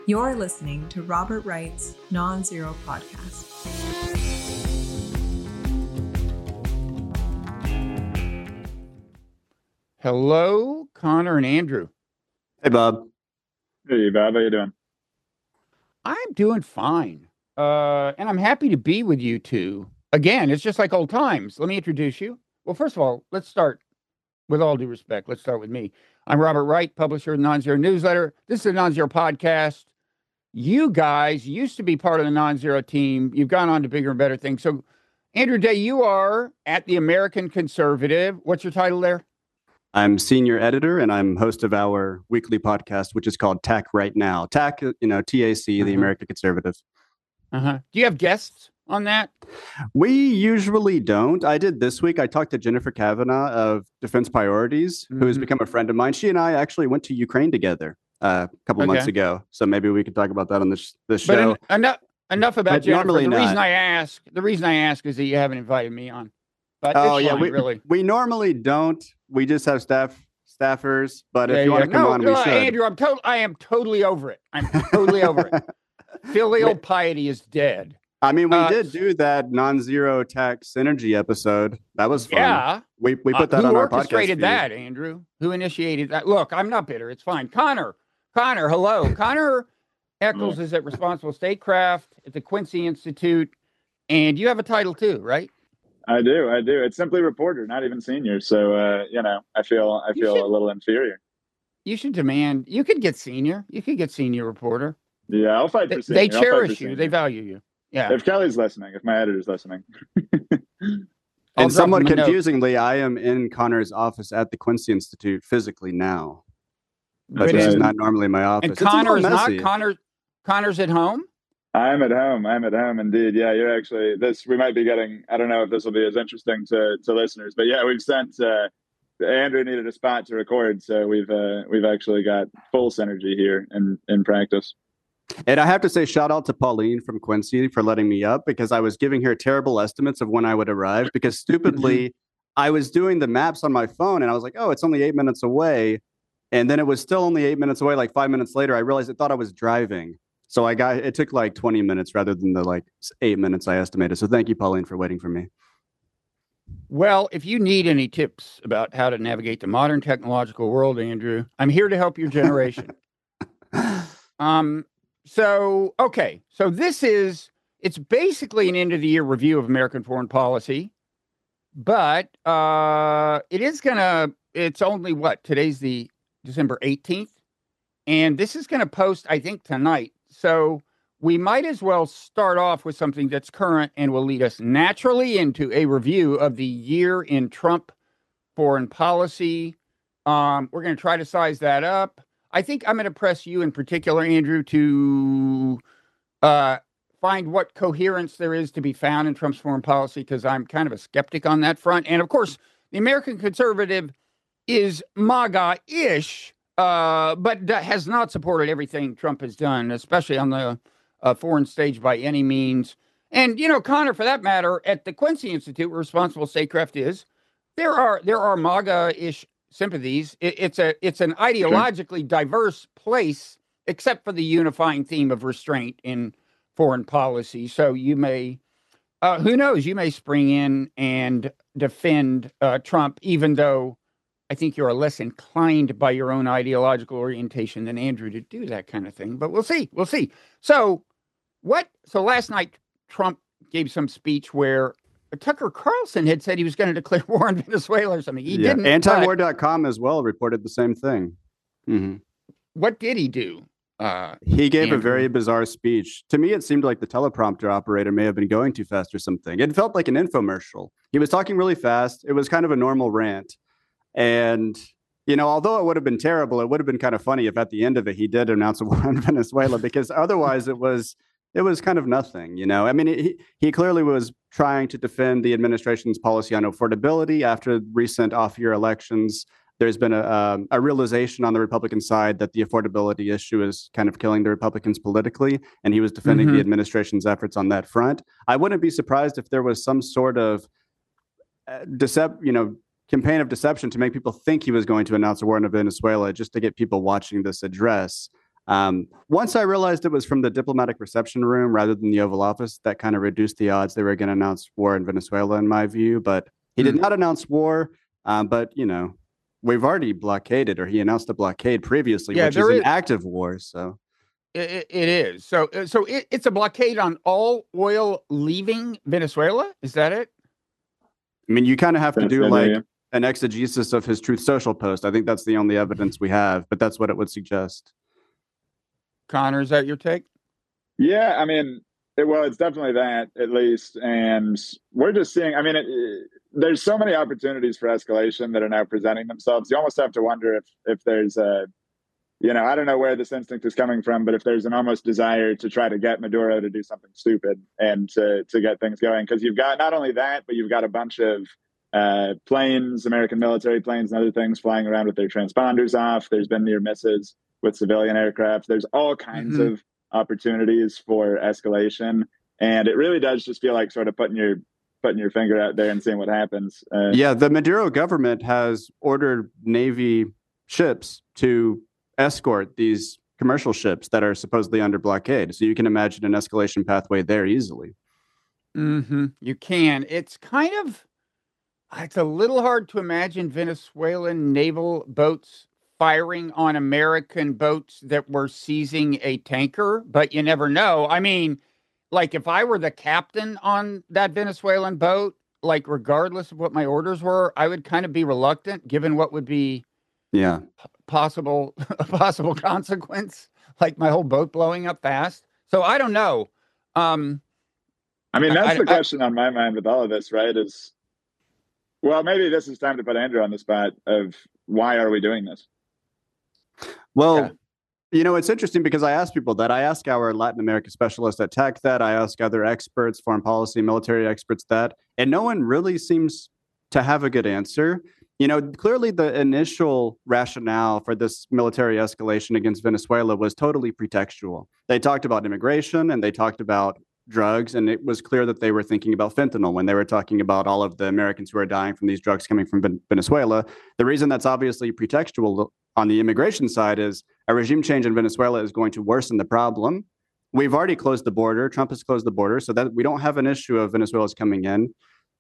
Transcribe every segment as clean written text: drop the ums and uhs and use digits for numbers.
You're listening to Robert Wright's Non-Zero Podcast. Hello, Connor and Andrew. Hey, Bob. Hey, Bob. How you doing? I'm doing fine. And I'm happy to be with you two. Again, it's just like old times. Let me introduce you. Well, first of all, let's start with all due respect. Let's start with me. I'm Robert Wright, publisher of the Non-Zero Newsletter. This is a Non-Zero Podcast. You guys used to be part of the Non-Zero team. You've gone on to bigger and better things. So, Andrew Day, you are at the American Conservative. What's your title there? I'm senior editor, and I'm host of our weekly podcast, which is called TAC Right Now. TAC, TAC, the American Conservative. Do you have guests on that? We usually don't. I did this week. I talked to Jennifer Kavanaugh of Defense Priorities, who has become a friend of mine. She and I actually went to Ukraine together a couple of months ago. So maybe we could talk about that on this show. But enough about Jennifer. Normally the reason I ask is that you haven't invited me on. But we normally don't. We just have staffers. But if you want to come on, we should. Andrew, I am totally over it. I'm totally over it. Filial piety is dead. I mean, we did do that non-zero tax synergy episode. That was fun. Yeah. We put that on our podcast. Who orchestrated that, Andrew? Who initiated that? Look, I'm not bitter. It's fine. Connor, hello. Connor Eccles is at Responsible Statecraft at the Quincy Institute. And you have a title too, right? I do. It's simply reporter, not even senior. So, I feel a little inferior. You should demand. You could get senior. You could get senior reporter. Yeah, I'll fight for senior. They cherish you. They value you. Yeah. If Kelly's listening, if my editor's listening. And somewhat confusingly, I am in Connor's office at the Quincy Institute physically now. But this is not normally my office. And Connor is not. Connor's at home? I'm at home indeed. Yeah, you're actually we might be getting, I don't know if this will be as interesting to listeners, but yeah, we've sent Andrew needed a spot to record, so we've actually got full synergy here in practice. And I have to say, shout out to Pauline from Quincy for letting me up, because I was giving her terrible estimates of when I would arrive, because stupidly I was doing the maps on my phone and I was like, oh, it's only 8 minutes away. And then it was still only 8 minutes away. Like 5 minutes later, I realized it thought I was driving. So it took like 20 minutes rather than the 8 minutes I estimated. So thank you, Pauline, for waiting for me. Well, if you need any tips about how to navigate the modern technological world, Andrew, I'm here to help your generation. So it's basically an end of the year review of American foreign policy, but it's only today's the December 18th, and this is going to post, I think, tonight. So we might as well start off with something that's current and will lead us naturally into a review of the year in Trump foreign policy. We're going to try to size that up. I think I'm going to press you in particular, Andrew, to find what coherence there is to be found in Trump's foreign policy, because I'm kind of a skeptic on that front. And of course, the American Conservative is MAGA-ish, but has not supported everything Trump has done, especially on the foreign stage by any means. And, Connor, for that matter, at the Quincy Institute, where Responsible Statecraft is, there are MAGA-ish sympathies. It's an ideologically diverse place, except for the unifying theme of restraint in foreign policy. So you may, who knows, you may spring in and defend Trump, even though I think you're less inclined by your own ideological orientation than Andrew to do that kind of thing. But we'll see. So last night, Trump gave some speech where Tucker Carlson had said he was going to declare war on Venezuela or something. He didn't. Antiwar.com as well reported the same thing. Mm-hmm. What did he do? He gave a very bizarre speech. To me, it seemed like the teleprompter operator may have been going too fast or something. It felt like an infomercial. He was talking really fast. It was kind of a normal rant. And, although it would have been terrible, it would have been kind of funny if at the end of it, he did announce a war on Venezuela, because otherwise it was kind of nothing, I mean, he clearly was trying to defend the administration's policy on affordability. After recent off-year elections, there's been a realization on the Republican side that the affordability issue is kind of killing the Republicans politically, and he was defending the administration's efforts on that front. I wouldn't be surprised if there was some sort of campaign of deception to make people think he was going to announce a war on Venezuela just to get people watching this address. Once I realized it was from the diplomatic reception room rather than the Oval Office, that kind of reduced the odds they were going to announce war in Venezuela, in my view. But he did not announce war. But, we've already blockaded, or he announced a blockade previously, which is an active war. So it is. So it's a blockade on all oil leaving Venezuela. Is that it? I mean, you kind of have to do an exegesis of his Truth Social post. I think that's the only evidence we have, but that's what it would suggest. Connor, is that your take? Yeah, I mean, it's definitely that, at least. And we're just seeing, I mean, there's so many opportunities for escalation that are now presenting themselves. You almost have to wonder if there's a, I don't know where this instinct is coming from, but if there's an almost desire to try to get Maduro to do something stupid and to get things going. Because you've got not only that, but you've got a bunch of planes, American military planes and other things flying around with their transponders off. There's been near misses with civilian aircraft. There's all kinds of opportunities for escalation. And it really does just feel like sort of putting your finger out there and seeing what happens. The Maduro government has ordered Navy ships to escort these commercial ships that are supposedly under blockade. So you can imagine an escalation pathway there easily. You can. It's a little hard to imagine Venezuelan naval boats firing on American boats that were seizing a tanker, but you never know. I mean, like if I were the captain on that Venezuelan boat, like regardless of what my orders were, I would kind of be reluctant given what would be a possible consequence, like my whole boat blowing up fast. So I don't know. I mean, that's the question on my mind with all of this, right? Well, maybe this is time to put Andrew on the spot of why are we doing this? Well, it's interesting because I ask people that. I ask our Latin America specialist at Tech that. I ask other experts, foreign policy, military experts that. And no one really seems to have a good answer. Clearly the initial rationale for this military escalation against Venezuela was totally pretextual. They talked about immigration and they talked about drugs, and it was clear that they were thinking about fentanyl when they were talking about all of the Americans who are dying from these drugs coming from Venezuela. The reason that's obviously pretextual on the immigration side is a regime change in Venezuela is going to worsen the problem. We've already closed the border. Trump has closed the border so that we don't have an issue of Venezuelans coming in.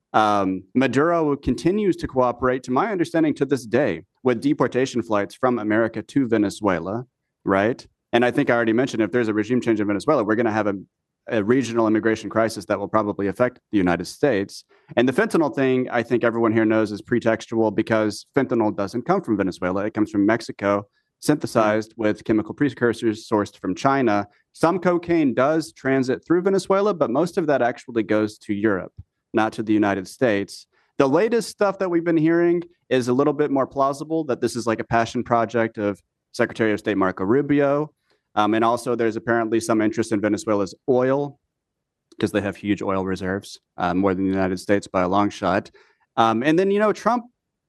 Maduro continues to cooperate, to my understanding, to this day with deportation flights from America to Venezuela, right? And I think I already mentioned if there's a regime change in Venezuela, we're going to have a regional immigration crisis that will probably affect the United States. And the fentanyl thing, I think everyone here knows is pretextual because fentanyl doesn't come from Venezuela. It comes from Mexico, synthesized with chemical precursors sourced from China. Some cocaine does transit through Venezuela, but most of that actually goes to Europe, not to the United States. The latest stuff that we've been hearing is a little bit more plausible, that this is like a passion project of Secretary of State Marco Rubio. And also there's apparently some interest in Venezuela's oil because they have huge oil reserves, more than the United States by a long shot. And then, Trump,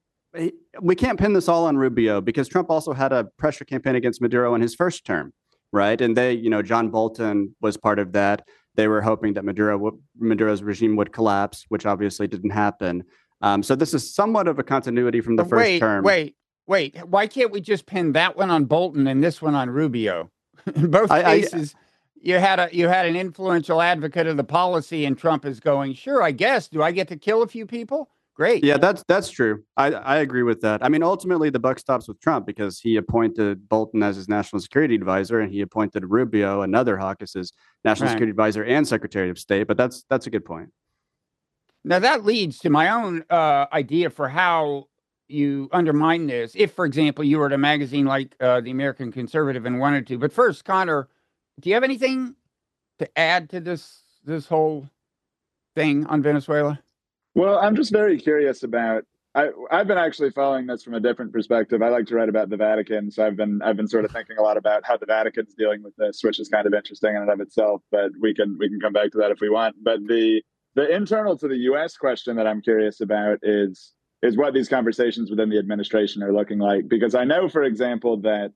we can't pin this all on Rubio because Trump also had a pressure campaign against Maduro in his first term, right? And John Bolton was part of that. They were hoping that Maduro's regime would collapse, which obviously didn't happen. So this is somewhat of a continuity from the first term. Wait. Why can't we just pin that one on Bolton and this one on Rubio? In both cases, you had an influential advocate of the policy, and Trump is going, sure, I guess. Do I get to kill a few people? Great. Yeah, that's true. I agree with that. I mean, ultimately, the buck stops with Trump because he appointed Bolton as his national security advisor, and he appointed Rubio, another hawk, as his national security advisor and secretary of state. But that's a good point. Now, that leads to my own idea for how you undermine this. If, for example, you were at a magazine like the American Conservative and wanted to. But first, Connor, do you have anything to add to this whole thing on Venezuela? Well, I'm just very curious about. I've been actually following this from a different perspective. I like to write about the Vatican, so I've been sort of thinking a lot about how the Vatican's dealing with this, which is kind of interesting in and of itself. But we can come back to that if we want. But the internal to the U.S. question that I'm curious about is what these conversations within the administration are looking like. Because I know, for example, that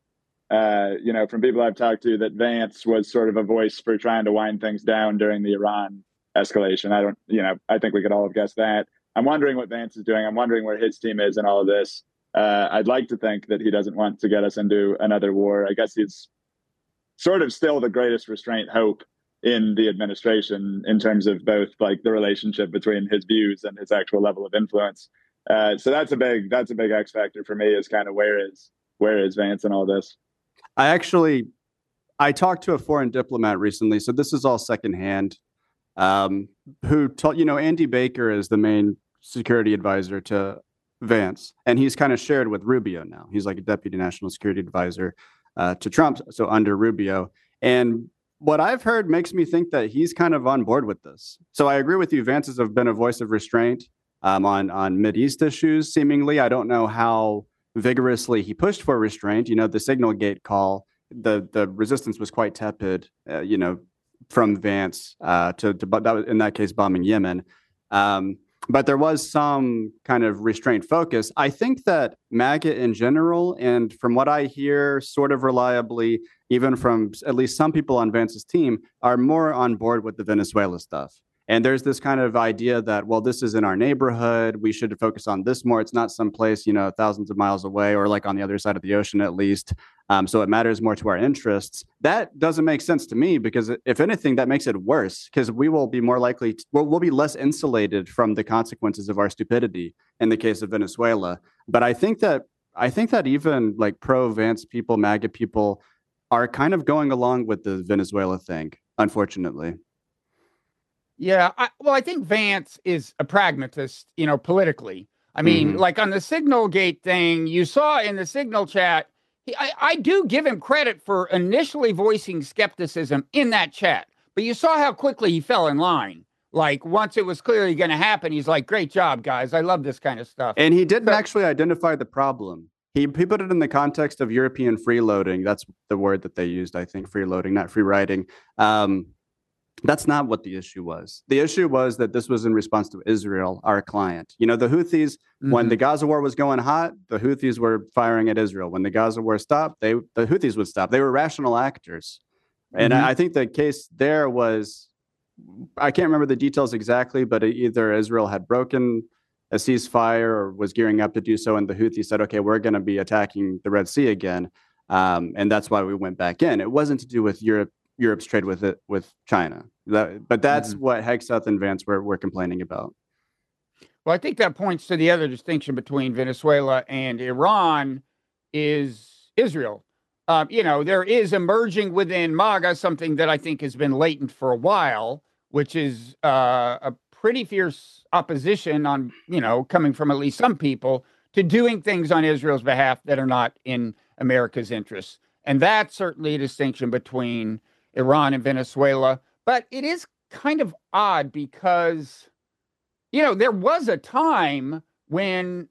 from people I've talked to, that Vance was sort of a voice for trying to wind things down during the Iran escalation. I think we could all have guessed that. I'm wondering what Vance is doing. I'm wondering where his team is in all of this. I'd like to think that he doesn't want to get us into another war. I guess he's sort of still the greatest restraint hope in the administration in terms of both like the relationship between his views and his actual level of influence. So that's a big X factor for me, is kind of where is Vance in all this. I talked to a foreign diplomat recently, so this is all secondhand. Who told, Andy Baker is the main security advisor to Vance, and he's kind of shared with Rubio now. He's like a deputy national security advisor to Trump, so under Rubio. And what I've heard makes me think that he's kind of on board with this. So I agree with you. Vance has been a voice of restraint on Mideast issues, seemingly. I don't know how vigorously he pushed for restraint. The Signal Gate call, the resistance was quite tepid, from Vance but that was, in that case, bombing Yemen. But there was some kind of restraint focus. I think that MAGA in general, and from what I hear sort of reliably, even from at least some people on Vance's team, are more on board with the Venezuela stuff. And there's this kind of idea that, well, this is in our neighborhood. We should focus on this more. It's not someplace, thousands of miles away, or like on the other side of the ocean, at least. So it matters more to our interests. That doesn't make sense to me, because if anything, that makes it worse, because we will be more likely, we'll be less insulated from the consequences of our stupidity in the case of Venezuela. But I think that even like pro-Vance people, MAGA people, are kind of going along with the Venezuela thing, unfortunately. Yeah, I think Vance is a pragmatist, politically. I mean, like on the Signal Gate thing, you saw in the Signal chat, I do give him credit for initially voicing skepticism in that chat, but you saw how quickly he fell in line. Like once it was clearly going to happen, he's like, great job, guys. I love this kind of stuff. And he didn't actually identify the problem. He put it in the context of European freeloading. That's the word that they used, I think, freeloading, not free riding. That's not what the issue was. The issue was that this was in response to Israel, our client. The Houthis, when the Gaza war was going hot, the Houthis were firing at Israel. When the Gaza war stopped, the Houthis would stop. They were rational actors. And I think the case there was, I can't remember the details exactly, but either Israel had broken a ceasefire or was gearing up to do so, and the Houthis said, okay, we're going to be attacking the Red Sea again. And that's why we went back in. It wasn't to do with Europe's trade with China. But that's what Hegseth and Vance were complaining about. Well, I think that points to the other distinction between Venezuela and Iran is Israel. There is emerging within MAGA something that I think has been latent for a while, which is a pretty fierce opposition on, coming from at least some people to doing things on Israel's behalf that are not in America's interests. And that's certainly a distinction between Iran and Venezuela. But it is kind of odd because, there was a time when,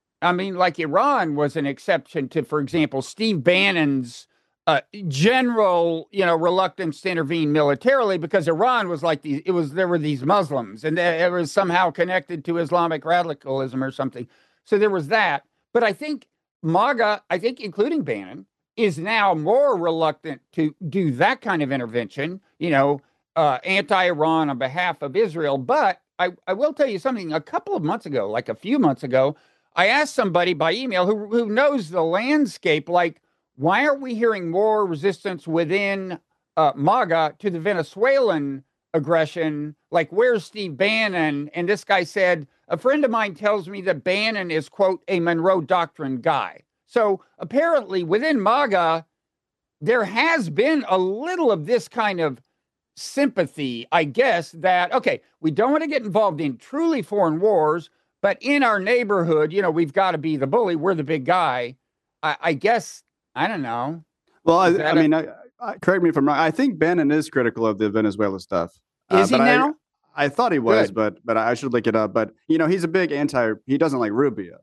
Iran was an exception to, for example, Steve Bannon's general, reluctance to intervene militarily, because Iran was like there were these Muslims, and it was somehow connected to Islamic radicalism or something. So there was that. But I think MAGA, including Bannon, is now more reluctant to do that kind of intervention, anti-Iran on behalf of Israel. But I will tell you something. A few months ago, I asked somebody by email who knows the landscape, like, why aren't we hearing more resistance within MAGA to the Venezuelan aggression? Like, where's Steve Bannon? And this guy said, a friend of mine tells me that Bannon is, quote, a Monroe Doctrine guy. So apparently within MAGA, there has been a little of this kind of sympathy, I guess, that, okay, we don't want to get involved in truly foreign wars, but in our neighborhood, we've got to be the bully. We're the big guy. I guess, I don't know. Well, correct me if I'm wrong. I think Bannon is critical of the Venezuela stuff. Is he now? I thought he was, but I should look it up. But, he's a big he doesn't like Rubio.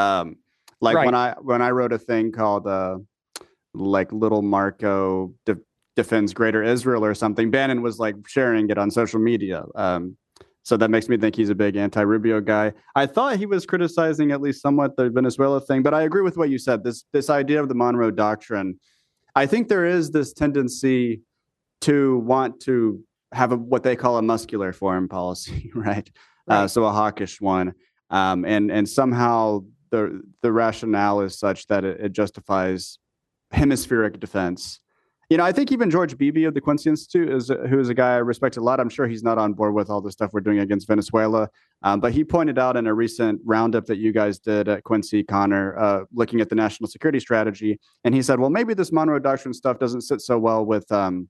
Right. When I wrote a thing called Little Marco defends Greater Israel or something, Bannon was like sharing it on social media. So that makes me think he's a big anti-Rubio guy. I thought he was criticizing at least somewhat the Venezuela thing, but I agree with what you said. This idea of the Monroe Doctrine, I think there is this tendency to want to have what they call a muscular foreign policy, right? So a hawkish one, and somehow the rationale is such that it justifies hemispheric defense. I think even George Beebe of the Quincy Institute who is a guy I respect a lot. I'm sure he's not on board with all the stuff we're doing against Venezuela. But he pointed out in a recent roundup that you guys did at Quincy, Connor, looking at the national security strategy. And he said, well, maybe this Monroe Doctrine stuff doesn't sit so well with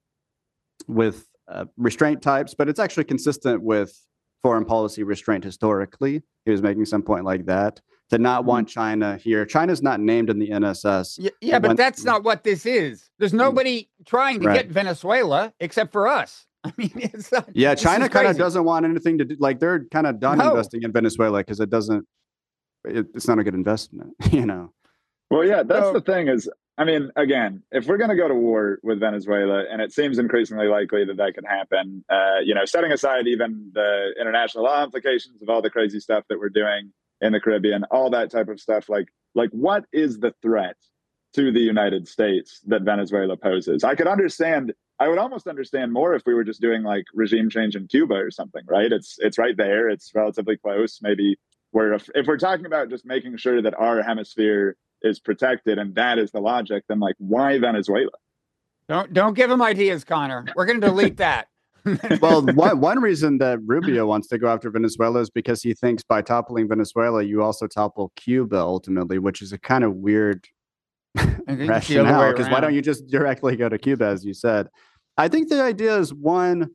restraint types, but it's actually consistent with foreign policy restraint historically. He was making some point like that, to not want China here. China's not named in the NSS. Yeah, but that's not what this is. There's nobody trying to get Venezuela except for us. I mean, it's not, yeah, China kind of doesn't want anything to do. Like, they're kind of done investing in Venezuela because it's not a good investment, Well, yeah, that's the thing is, I mean, again, if we're going to go to war with Venezuela, and it seems increasingly likely that could happen, setting aside even the international law implications of all the crazy stuff that we're doing in the Caribbean, all that type of stuff, like what is the threat to the United States that Venezuela poses? I would almost understand more if we were just doing like regime change in Cuba or something, right? It's right there. It's relatively close. Maybe if we're talking about just making sure that our hemisphere is protected, and that is the logic, then like, why Venezuela? Don't give him ideas, Connor. We're going to delete that. Well, one reason that Rubio wants to go after Venezuela is because he thinks by toppling Venezuela, you also topple Cuba ultimately, which is a kind of weird rationale. Because why don't you just directly go to Cuba, as you said? I think the idea is one.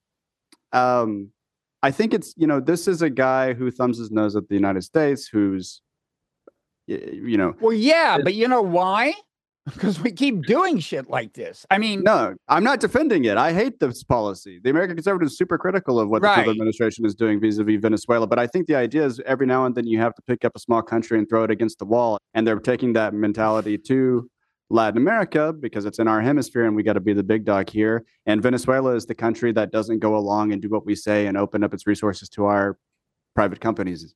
I think it's this is a guy who thumbs his nose at the United States, who's Well, yeah, but you know why? Because we keep doing shit like this. I mean, no, I'm not defending it. I hate this policy. The American conservatives are super critical of what the Trump administration is doing vis-a-vis Venezuela. But I think the idea is every now and then you have to pick up a small country and throw it against the wall. And they're taking that mentality to Latin America because it's in our hemisphere and we got to be the big dog here. And Venezuela is the country that doesn't go along and do what we say and open up its resources to our private companies,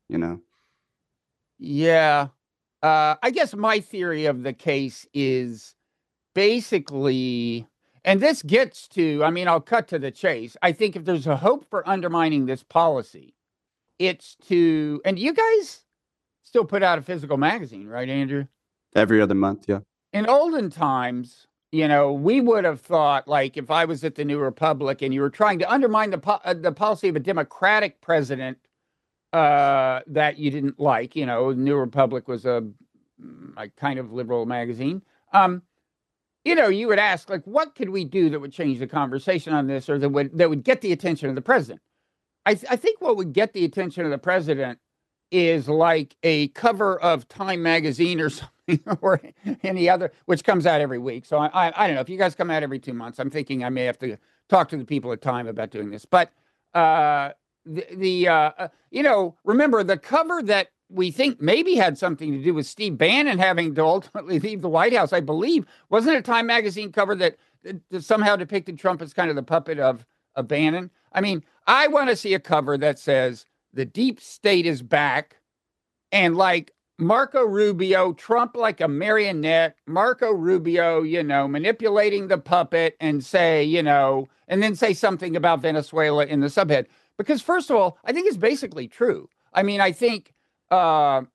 Yeah. I guess my theory of the case is basically, and this gets to, I mean, I'll cut to the chase. I think if there's a hope for undermining this policy, it's to, and you guys still put out a physical magazine, right, Andrew? Every other month, yeah. In olden times, we would have thought, like, if I was at the New Republic and you were trying to undermine the policy of a Democratic president, that you didn't like, New Republic was a kind of liberal magazine. You would ask, like, what could we do that would change the conversation on this, or that would get the attention of the president? I think what would get the attention of the president is like a cover of Time magazine or something, or any other, which comes out every week. So I don't know if you guys come out every 2 months. I'm thinking I may have to talk to the people at Time about doing this, but. Remember the cover that we think maybe had something to do with Steve Bannon having to ultimately leave the White House, I believe, wasn't it a Time magazine cover that somehow depicted Trump as kind of the puppet of Bannon? I mean, I want to see a cover that says the deep state is back, and like Marco Rubio, Trump like a marionette, Marco Rubio, manipulating the puppet, and say, and then say something about Venezuela in the subhead. Because first of all, I think it's basically true. I mean, I think, Trump,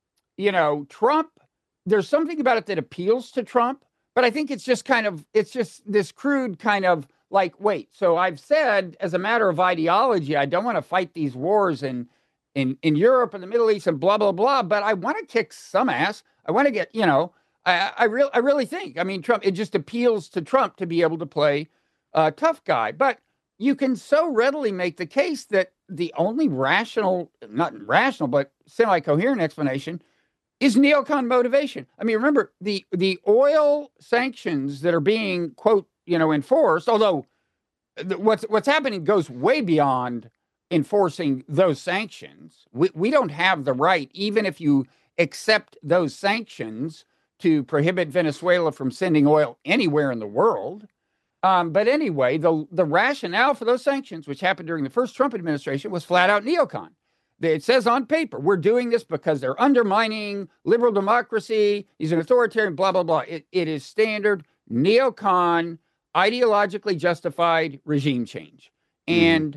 there's something about it that appeals to Trump, but I think it's just this crude kind of like, wait, so I've said as a matter of ideology, I don't want to fight these wars in Europe and the Middle East and blah, blah, blah, but I want to kick some ass. I want to get, I really think, I mean, Trump, it just appeals to Trump to be able to play a tough guy. But you can so readily make the case that the only not rational, but semi-coherent explanation is neocon motivation. I mean, remember the oil sanctions that are being, quote, enforced, although what's happening goes way beyond enforcing those sanctions. We don't have the right, even if you accept those sanctions, to prohibit Venezuela from sending oil anywhere in the world. But anyway, the rationale for those sanctions, which happened during the first Trump administration, was flat out neocon. It says on paper, we're doing this because they're undermining liberal democracy. He's an authoritarian, blah, blah, blah. It is standard neocon, ideologically justified regime change. And,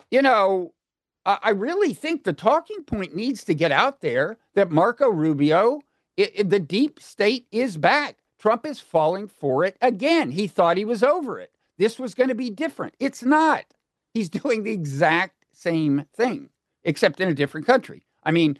I really think the talking point needs to get out there that Marco Rubio, the deep state is back. Trump is falling for it again. He thought he was over it. This was going to be different. It's not. He's doing the exact same thing, except in a different country. I mean,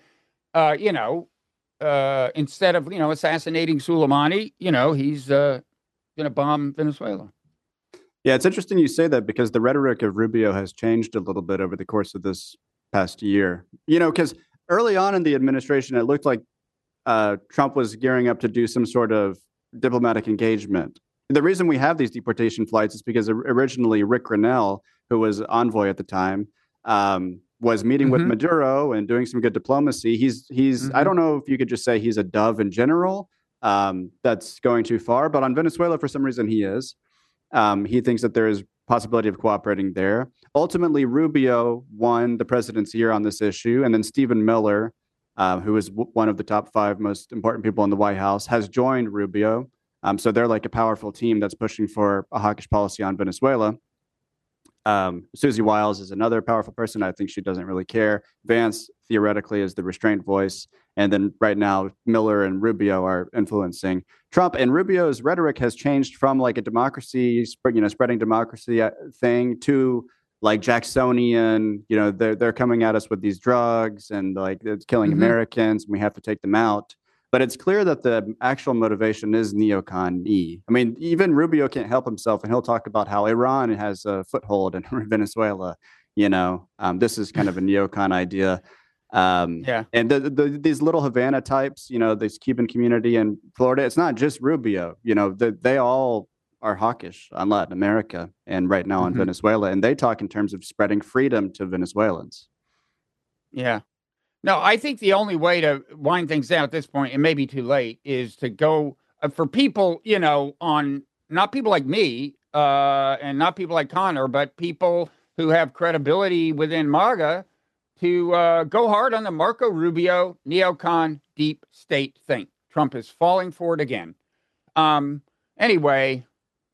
instead of, assassinating Soleimani, he's going to bomb Venezuela. Yeah, it's interesting you say that because the rhetoric of Rubio has changed a little bit over the course of this past year. Because early on in the administration, it looked like Trump was gearing up to do some sort of diplomatic engagement. The reason we have these deportation flights is because originally Rick Grenell, who was envoy at the time, was meeting with Maduro and doing some good diplomacy. He's I don't know if you could just say he's a dove in general. That's going too far. But on Venezuela, for some reason, he is. He thinks that there is possibility of cooperating there. Ultimately, Rubio won the presidency here on this issue. And then Stephen Miller, who is one of the top 5 most important people in the White House, has joined Rubio. So they're like a powerful team that's pushing for a hawkish policy on Venezuela. Susie Wiles is another powerful person. I think she doesn't really care. Vance, theoretically, is the restrained voice. And then right now, Miller and Rubio are influencing Trump. And Rubio's rhetoric has changed from like a democracy, spreading democracy thing to like Jacksonian, they're coming at us with these drugs and like it's killing Americans and we have to take them out. But it's clear that the actual motivation is neocon-y. I mean, even Rubio can't help himself, and he'll talk about how Iran has a foothold in Venezuela. This is kind of a neocon idea. And these little Havana types, this Cuban community in Florida, it's not just Rubio. They all are hawkish on Latin America and right now on Venezuela, and they talk in terms of spreading freedom to Venezuelans. Yeah. No, I think the only way to wind things down at this point, and maybe too late, is to go for people, on not people like me and not people like Connor, but people who have credibility within MAGA to go hard on the Marco Rubio neocon deep state thing. Trump is falling for it again. Anyway,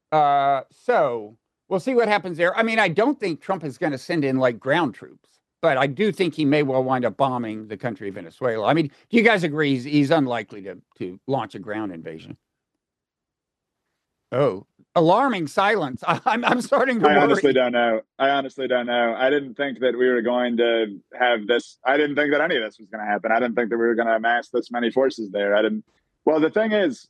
so we'll see what happens there. I mean, I don't think Trump is going to send in like ground troops. But I do think he may well wind up bombing the country of Venezuela. I mean, do you guys agree he's unlikely to launch a ground invasion? Oh, alarming silence. I'm starting to worry. I honestly don't know. I didn't think that we were going to have this. I didn't think that any of this was going to happen. I didn't think that we were going to amass this many forces there. Well, the thing is,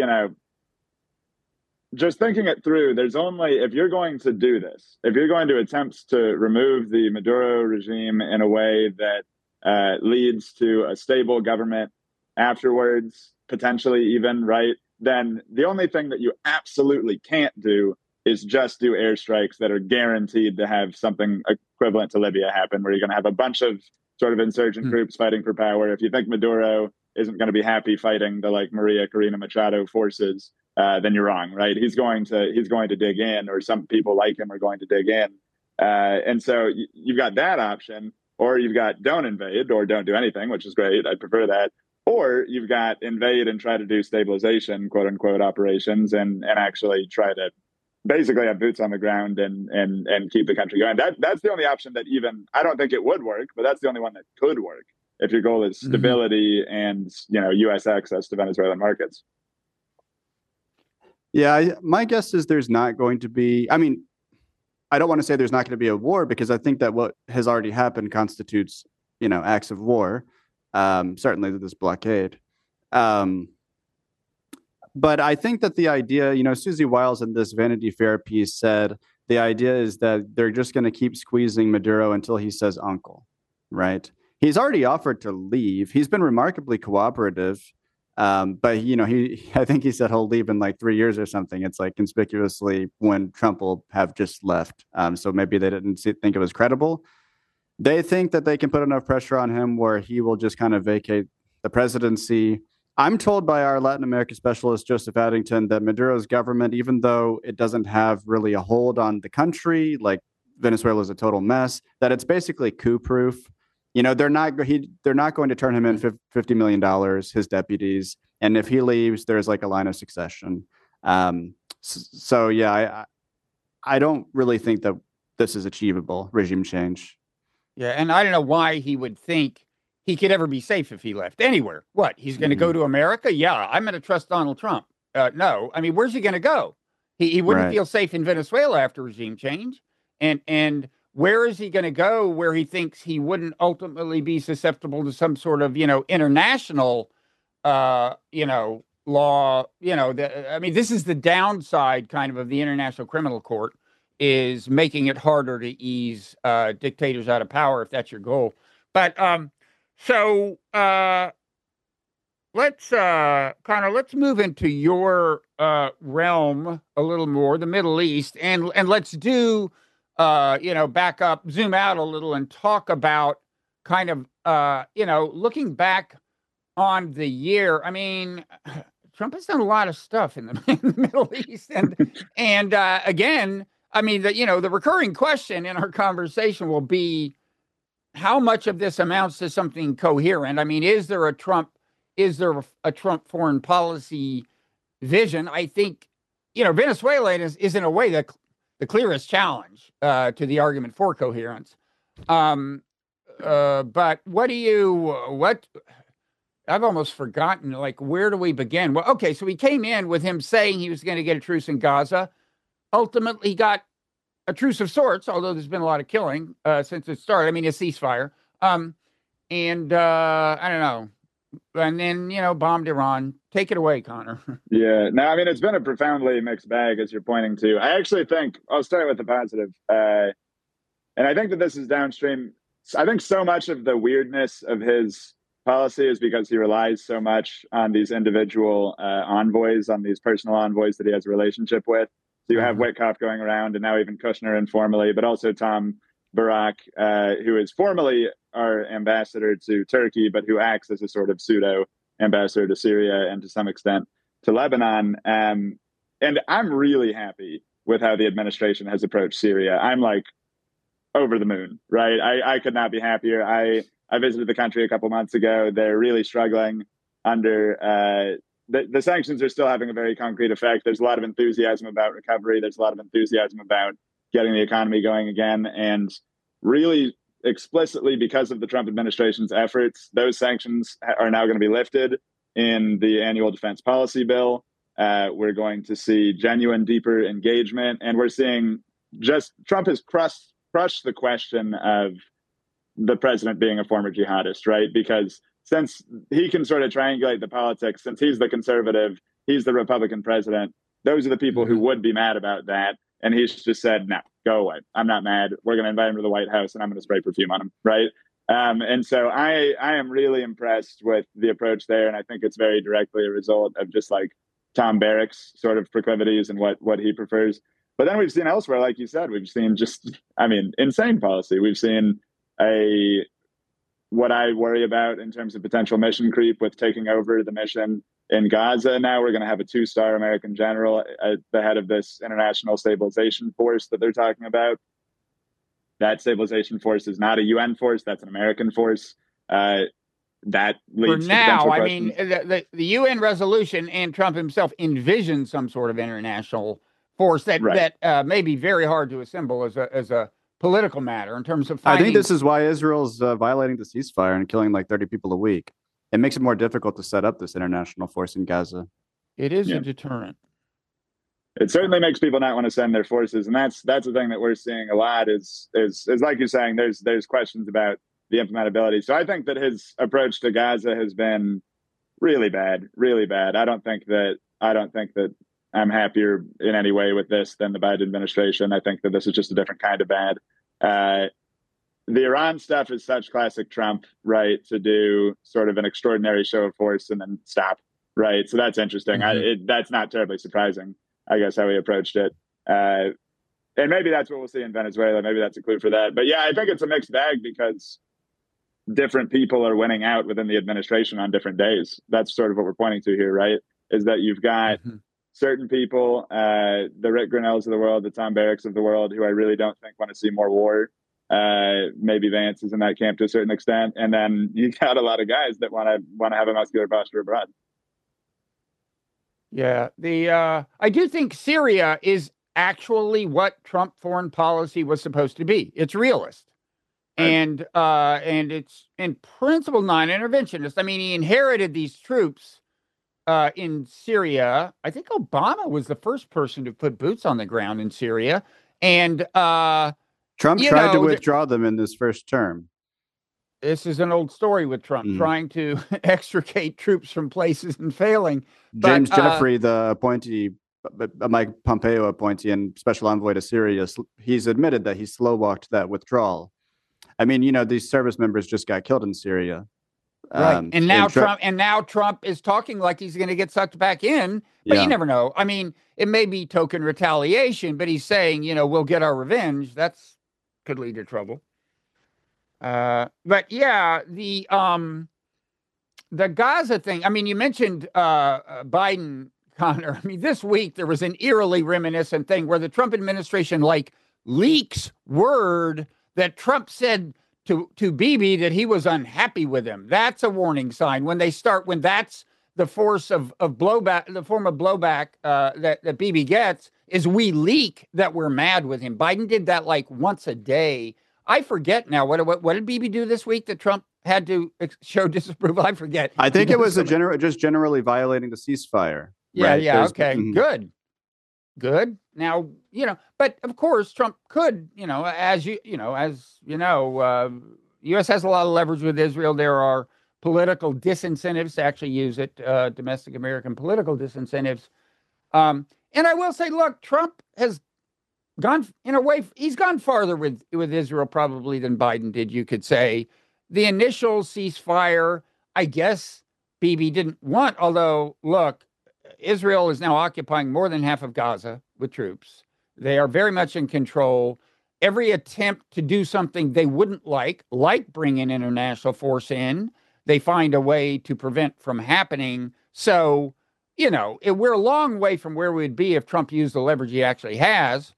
just thinking it through, if you're going to do this, if you're going to attempt to remove the Maduro regime in a way that leads to a stable government afterwards, potentially even, right, then the only thing that you absolutely can't do is just do airstrikes that are guaranteed to have something equivalent to Libya happen, where you're going to have a bunch of sort of insurgent groups fighting for power. If you think Maduro isn't going to be happy fighting the like Maria Corina Machado forces, then you're wrong, right? He's going to dig in, or some people like him are going to dig in. And so you've got that option, or you've got don't invade or don't do anything, which is great. I prefer that. Or you've got invade and try to do stabilization, quote unquote, operations and actually try to basically have boots on the ground and keep the country going. That's the only option that I don't think it would work, but that's the only one that could work if your goal is stability and, U.S. access to Venezuelan markets. Yeah, my guess is there's not going to be, I mean, I don't want to say there's not going to be a war, because I think that what has already happened constitutes, acts of war, certainly this blockade. But I think that the idea, Susie Wiles in this Vanity Fair piece said the idea is that they're just going to keep squeezing Maduro until he says uncle, right? He's already offered to leave. He's been remarkably cooperative. But I think he said he'll leave in like 3 years or something. It's like conspicuously when Trump will have just left. So maybe they didn't think it was credible. They think that they can put enough pressure on him where he will just kind of vacate the presidency. I'm told by our Latin America specialist, Joseph Addington, that Maduro's government, even though it doesn't have really a hold on the country, like Venezuela is a total mess, that it's basically coup-proof. They're not going to turn him in $50 million, his deputies. And if he leaves, there's like a line of succession. So, yeah, I don't really think that this is achievable, regime change. Yeah, and I don't know why he would think he could ever be safe if he left anywhere. What, he's going to go to America? Yeah, I'm going to trust Donald Trump. no. I mean, where's he going to go? He wouldn't feel safe in Venezuela after regime change. And where is he going to go where he thinks he wouldn't ultimately be susceptible to some sort of, international, law? I mean, this is the downside kind of the International Criminal Court, is making it harder to ease dictators out of power if that's your goal. But let's move into your realm a little more, the Middle East, and let's do back up, zoom out a little, and talk about kind of looking back on the year. I mean, Trump has done a lot of stuff in the Middle East, and again, I mean, the recurring question in our conversation will be, how much of this amounts to something coherent? I mean, is there a Trump foreign policy vision? I think, Venezuela is in a way the clearest challenge to the argument for coherence. But I've almost forgotten, where do we begin? Well, okay, so he came in with him saying he was going to get a truce in Gaza. Ultimately, he got a truce of sorts, although there's been a lot of killing since it started. I mean, a ceasefire. I don't know. And then, bombed Iran. Take it away, Connor. Yeah. No, I mean, it's been a profoundly mixed bag, as you're pointing to. I actually think, I'll start with the positive. And I think that this is downstream. I think so much of the weirdness of his policy is because he relies so much on these individual envoys, on these personal envoys that he has a relationship with. So you have Witkoff going around, and now even Kushner informally, but also Tom Barak, who is formally our ambassador to Turkey, but who acts as a sort of pseudo ambassador to Syria and to some extent to Lebanon. And I'm really happy with how the administration has approached Syria. I'm over the moon, right? I could not be happier. I visited the country a couple months ago. They're really struggling under the sanctions are still having a very concrete effect. There's a lot of enthusiasm about recovery. There's a lot of enthusiasm about getting the economy going again. And really explicitly, because of the Trump administration's efforts, those sanctions are now going to be lifted in the annual defense policy bill. We're going to see genuine, deeper engagement. And we're seeing Trump has crushed the question of the president being a former jihadist, right? Because since he can sort of triangulate the politics, since he's the conservative, he's the Republican president, those are the people who would be mad about that. And he's just said, no, go away. I'm not mad. We're going to invite him to the White House and I'm going to spray perfume on him, right? And so I am really impressed with the approach there. And I think it's very directly a result of just Tom Barrack's sort of proclivities and what he prefers. But then we've seen elsewhere, like you said, we've seen insane policy. We've seen what I worry about in terms of potential mission creep with taking over the mission in Gaza. Now we're going to have a 2-star American general at the head of this international stabilization force that they're talking about. That stabilization force is not a UN force. That's an American force. That leads for now, I mean, the UN resolution and Trump himself envisioned some sort of international force that may be very hard to assemble as a political matter in terms of finding... I think this is why Israel's violating the ceasefire and killing 30 people a week. It makes it more difficult to set up this international force in Gaza. It is a deterrent. It certainly makes people not want to send their forces, and that's the thing that we're seeing a lot is like you're saying, there's questions about the implementability. So I think that his approach to Gaza has been really bad, really bad. I don't think that I'm happier in any way with this than the Biden administration. I think that this is just a different kind of bad. The Iran stuff is such classic Trump, right? To do sort of an extraordinary show of force and then stop, right? So that's interesting. That's not terribly surprising, I guess, how he approached it. And maybe that's what we'll see in Venezuela. Maybe that's a clue for that. But yeah, I think it's a mixed bag because different people are winning out within the administration on different days. That's sort of what we're pointing to here, right? Is that you've got certain people, the Rick Grenells of the world, the Tom Barracks of the world, who I really don't think want to see more war. Maybe Vance is in that camp to a certain extent. And then you got a lot of guys that want to have a muscular posture abroad. Yeah. I do think Syria is actually what Trump foreign policy was supposed to be. It's realist. Right. And it's in principle non-interventionist. I mean, he inherited these troops in Syria. I think Obama was the first person to put boots on the ground in Syria. And Trump tried to withdraw them in this first term. This is an old story with Trump trying to extricate troops from places and failing. James Jeffrey, the appointee, Mike Pompeo appointee and special envoy to Syria, he's admitted that he slow walked that withdrawal. I mean, these service members just got killed in Syria. Right. And now Trump is talking like he's going to get sucked back in, but you never know. I mean, it may be token retaliation, but he's saying, we'll get our revenge. That's could lead to trouble. But yeah, the Gaza thing. I mean, you mentioned Biden, Connor. I mean, this week there was an eerily reminiscent thing where the Trump administration leaks word that Trump said to Bibi that he was unhappy with him. That's a warning sign when that's the force of blowback, the form of blowback that Bibi gets is we leak that we're mad with him. Biden did that once a day. I forget now. What did Bibi do this week that Trump had to show disapproval? I forget. I think it was just generally violating the ceasefire. Yeah, right? yeah, okay, good. Now, but of course Trump could, U.S. has a lot of leverage with Israel. There are political disincentives to actually use it, domestic American political disincentives. And I will say, look, Trump has gone, in a way, he's gone farther with Israel probably than Biden did, you could say. The initial ceasefire, I guess Bibi didn't want, although, look, Israel is now occupying more than half of Gaza with troops. They are very much in control. Every attempt to do something they wouldn't like bringing international force they find a way to prevent from happening. So, we're a long way from where we'd be if Trump used the leverage he actually has.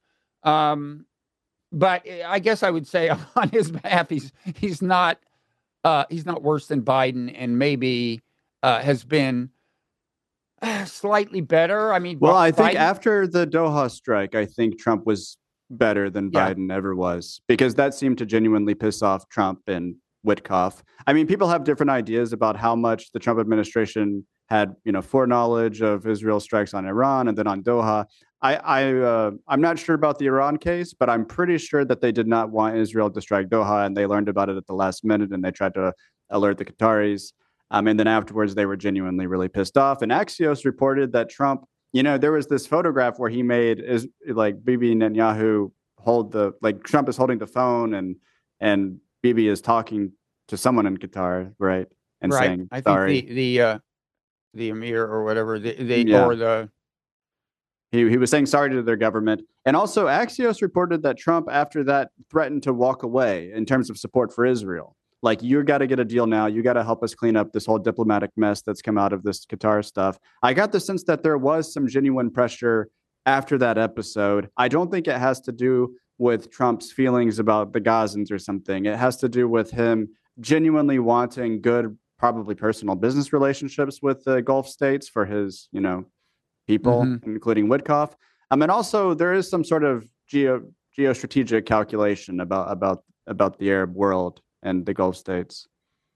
But I guess I would say on his behalf, he's not worse than Biden, and maybe has been slightly better. I mean, well, I think after the Doha strike, I think Trump was better than Biden ever was, because that seemed to genuinely piss off Trump and Witkoff. I mean, people have different ideas about how much the Trump administration had, foreknowledge of Israel strikes on Iran and then on Doha. I'm not sure about the Iran case, but I'm pretty sure that they did not want Israel to strike Doha, and they learned about it at the last minute, and they tried to alert the Qataris. And then afterwards, they were genuinely really pissed off. And Axios reported that Trump, there was this photograph where he made Bibi Netanyahu Trump is holding the phone and Bibi is talking to someone in Qatar, right? And saying, I sorry. think the emir or whatever, He was saying sorry to their government. And also Axios reported that Trump, after that, threatened to walk away in terms of support for Israel. You got to get a deal now. You got to help us clean up this whole diplomatic mess that's come out of this Qatar stuff. I got the sense that there was some genuine pressure after that episode. I don't think it has to do with Trump's feelings about the Gazans or something. It has to do with him genuinely wanting good, probably personal business relationships with the Gulf states for his, people, including Witkoff. And also there is some sort of geostrategic calculation about the Arab world and the Gulf states.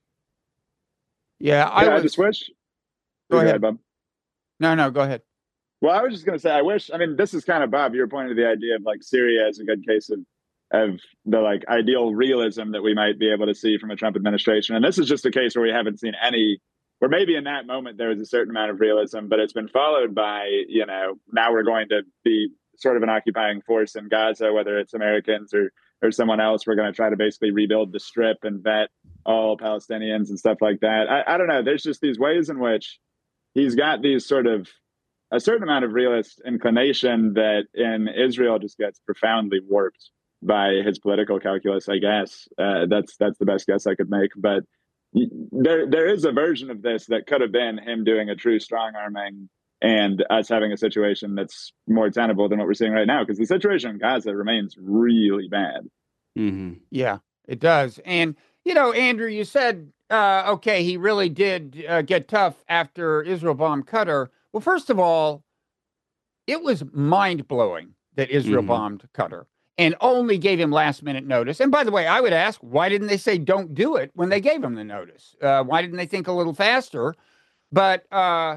Yeah, I just wish. Go ahead, Bob. No, go ahead. Well, I was just going to say, this is kind of, Bob, you're pointing to the idea of Syria as a good case of the ideal realism that we might be able to see from a Trump administration. And this is just a case where we haven't seen any, where maybe in that moment there was a certain amount of realism, but it's been followed by, now we're going to be sort of an occupying force in Gaza, whether it's Americans or someone else. We're going to try to basically rebuild the strip and vet all Palestinians and stuff like that. I don't know. There's just these ways in which he's got these sort of a certain amount of realist inclination that in Israel just gets profoundly warped by his political calculus, I guess. That's the best guess I could make. But there is a version of this that could have been him doing a true strong arming and us having a situation that's more tenable than what we're seeing right now, because the situation in Gaza remains really bad. Mm-hmm. Yeah, it does. And, Andrew, you said, okay, he really did get tough after Israel bombed Qatar. Well, first of all, it was mind-blowing that Israel bombed Qatar and only gave him last-minute notice. And by the way, I would ask, why didn't they say don't do it when they gave him the notice? Why didn't they think a little faster? But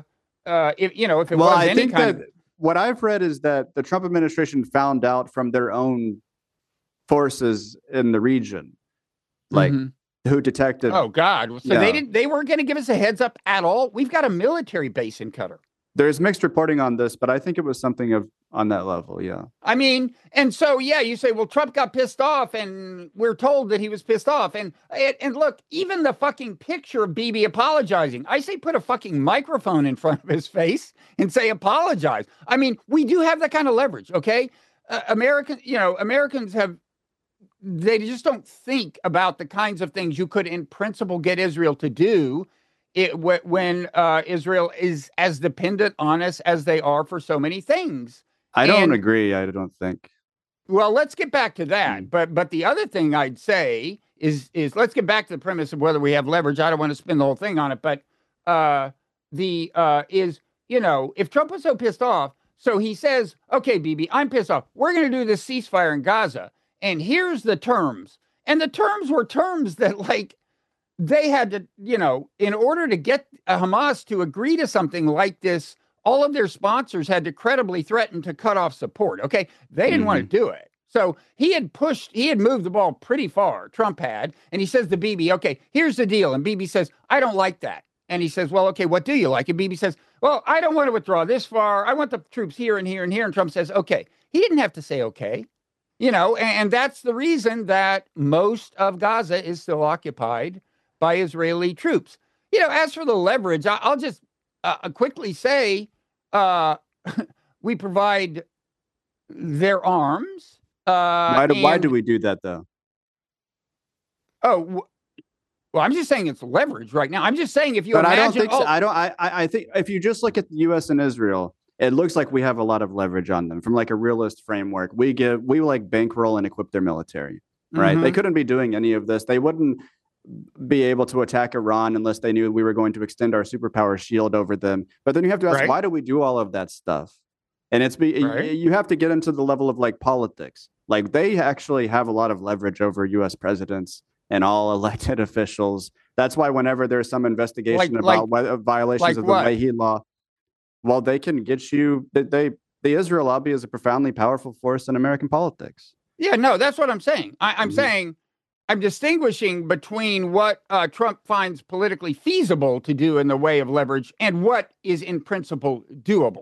if it was I any think kind that of. what I've read is that the Trump administration found out from their own forces in the region, like who detected. Oh God! So Yeah. they weren't going to give us a heads up at all. We've got a military base in Qatar. There's mixed reporting on this, but I think it was something on that level. Yeah. I mean, and so you say, well, Trump got pissed off, and we're told that he was pissed off, and look, even the fucking picture of Bibi apologizing. I say, put a fucking microphone in front of his face and say apologize. I mean, we do have that kind of leverage, okay? Americans have. They just don't think about the kinds of things you could, in principle, get Israel to do when Israel is as dependent on us as they are for so many things. I don't agree. I don't think. Well, let's get back to that. But the other thing I'd say is let's get back to the premise of whether we have leverage. I don't want to spin the whole thing on it, but if Trump was so pissed off, so he says, okay, Bibi, I'm pissed off. We're going to do this ceasefire in Gaza. And here's the terms. And the terms were terms that, like, they had to, in order to get Hamas to agree to something like this, all of their sponsors had to credibly threaten to cut off support. Okay. They didn't want to do it. So he had moved the ball pretty far. Trump had. And he says to Bibi, okay, here's the deal. And Bibi says, I don't like that. And he says, well, okay, what do you like? And Bibi says, well, I don't want to withdraw this far. I want the troops here and here and here. And Trump says, okay. He didn't have to say okay. And that's the reason that most of Gaza is still occupied by Israeli troops. As for the leverage, I'll just quickly say we provide their arms. Why do we do that, though? Oh, well, I'm just saying it's leverage right now. I'm just saying if you but imagine... I don't think so. I think if you just look at the U.S. and Israel, it looks like we have a lot of leverage on them from like a realist framework. We like bankroll and equip their military, right? They couldn't be doing any of this. They wouldn't be able to attack Iran unless they knew we were going to extend our superpower shield over them. But then you have to ask, why do we do all of that stuff? And you have to get into the level of like politics. Like they actually have a lot of leverage over U.S. presidents and all elected officials. That's why whenever there's some investigation about violations of the Leahy law, well, they can get you. The Israel lobby is a profoundly powerful force in American politics. Yeah, no, that's what I'm saying. I'm saying I'm distinguishing between what Trump finds politically feasible to do in the way of leverage and what is in principle doable.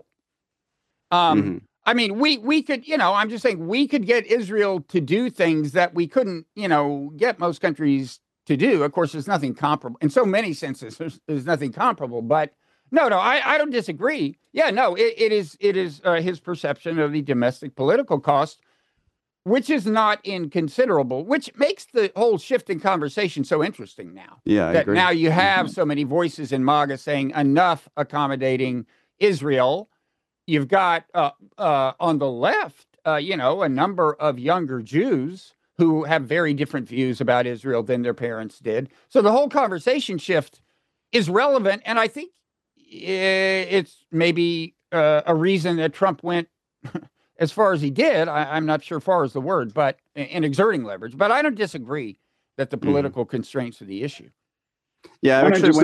I mean, we could, I'm just saying we could get Israel to do things that we couldn't, get most countries to do. Of course, there's nothing comparable. In so many senses, there's nothing comparable. But no, I don't disagree. Yeah, no, it is his perception of the domestic political cost, which is not inconsiderable, which makes the whole shift in conversation so interesting now. Yeah, I agree. Now you have so many voices in MAGA saying enough accommodating Israel. You've got on the left, a number of younger Jews who have very different views about Israel than their parents did. So the whole conversation shift is relevant. And I think it's maybe a reason that Trump went as far as he did. I'm not sure far is the word, but in exerting leverage. But I don't disagree that the political constraints are the issue. Yeah,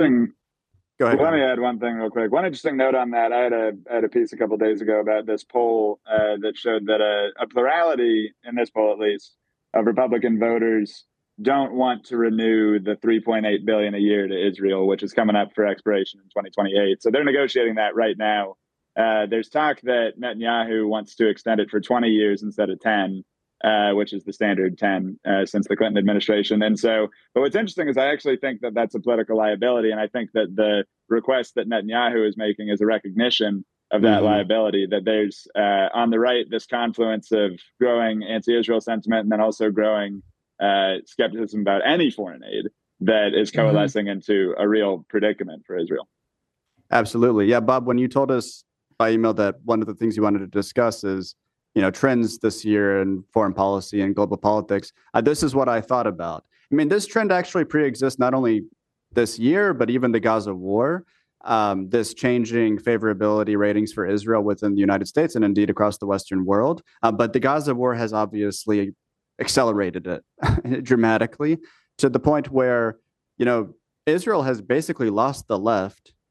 go ahead. Let me add one thing real quick. One interesting note on that. I had a piece a couple of days ago about this poll that showed that a plurality, in this poll at least, of Republican voters don't want to renew the $3.8 billion a year to Israel, which is coming up for expiration in 2028. So they're negotiating that right now. There's talk that Netanyahu wants to extend it for 20 years instead of 10, which is the standard 10 since the Clinton administration. And so, but what's interesting is I actually think that that's a political liability. And I think that the request that Netanyahu is making is a recognition of that liability, that there's on the right, this confluence of growing anti-Israel sentiment and then also growing skepticism about any foreign aid that is coalescing into a real predicament for Israel. Absolutely. Yeah, Bob, when you told us by email that one of the things you wanted to discuss is, trends this year in foreign policy and global politics, this is what I thought about. I mean, this trend actually pre-exists not only this year, but even the Gaza war, this changing favorability ratings for Israel within the United States and indeed across the Western world. But the Gaza war has obviously accelerated it dramatically to the point where, Israel has basically lost the left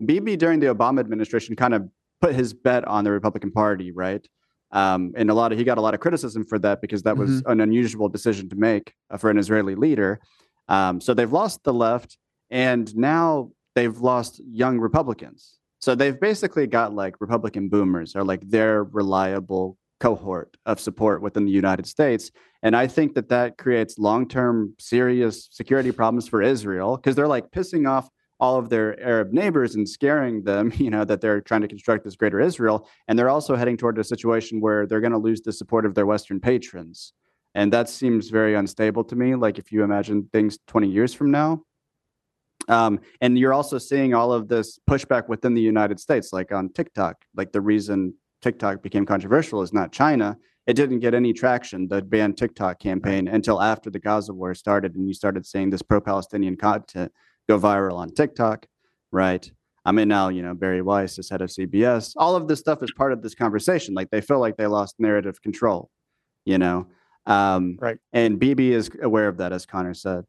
Bibi during the Obama administration kind of put his bet on the Republican Party, right? And he got a lot of criticism for that because that was an unusual decision to make for an Israeli leader. So they've lost the left, and now they've lost young Republicans. So they've basically got like Republican boomers or like their reliable cohort of support within the United States. And I think that creates long-term serious security problems for Israel because they're like pissing off all of their Arab neighbors and scaring them, that they're trying to construct this greater Israel. And they're also heading toward a situation where they're going to lose the support of their Western patrons. And that seems very unstable to me. Like if you imagine things 20 years from now. And you're also seeing all of this pushback within the United States, like on TikTok. Like the reason TikTok became controversial is not China. It didn't get any traction, the ban TikTok campaign, until after the Gaza war started. And you started seeing this pro-Palestinian content go viral on TikTok, right? I mean, now, Barry Weiss is head of CBS. All of this stuff is part of this conversation. Like they feel like they lost narrative control, Right. And Bibi is aware of that, as Connor said.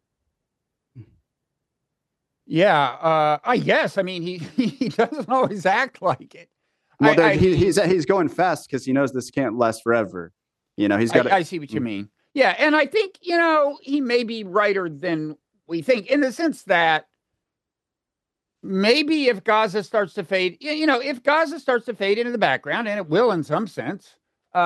Yeah, I guess. I mean, he doesn't always act like it. Well, he's going fast because he knows this can't last forever. He's got. I see what you mean. Yeah, and I think he may be righter than we think in the sense that maybe if Gaza starts to fade, if Gaza starts to fade into the background, and it will in some sense,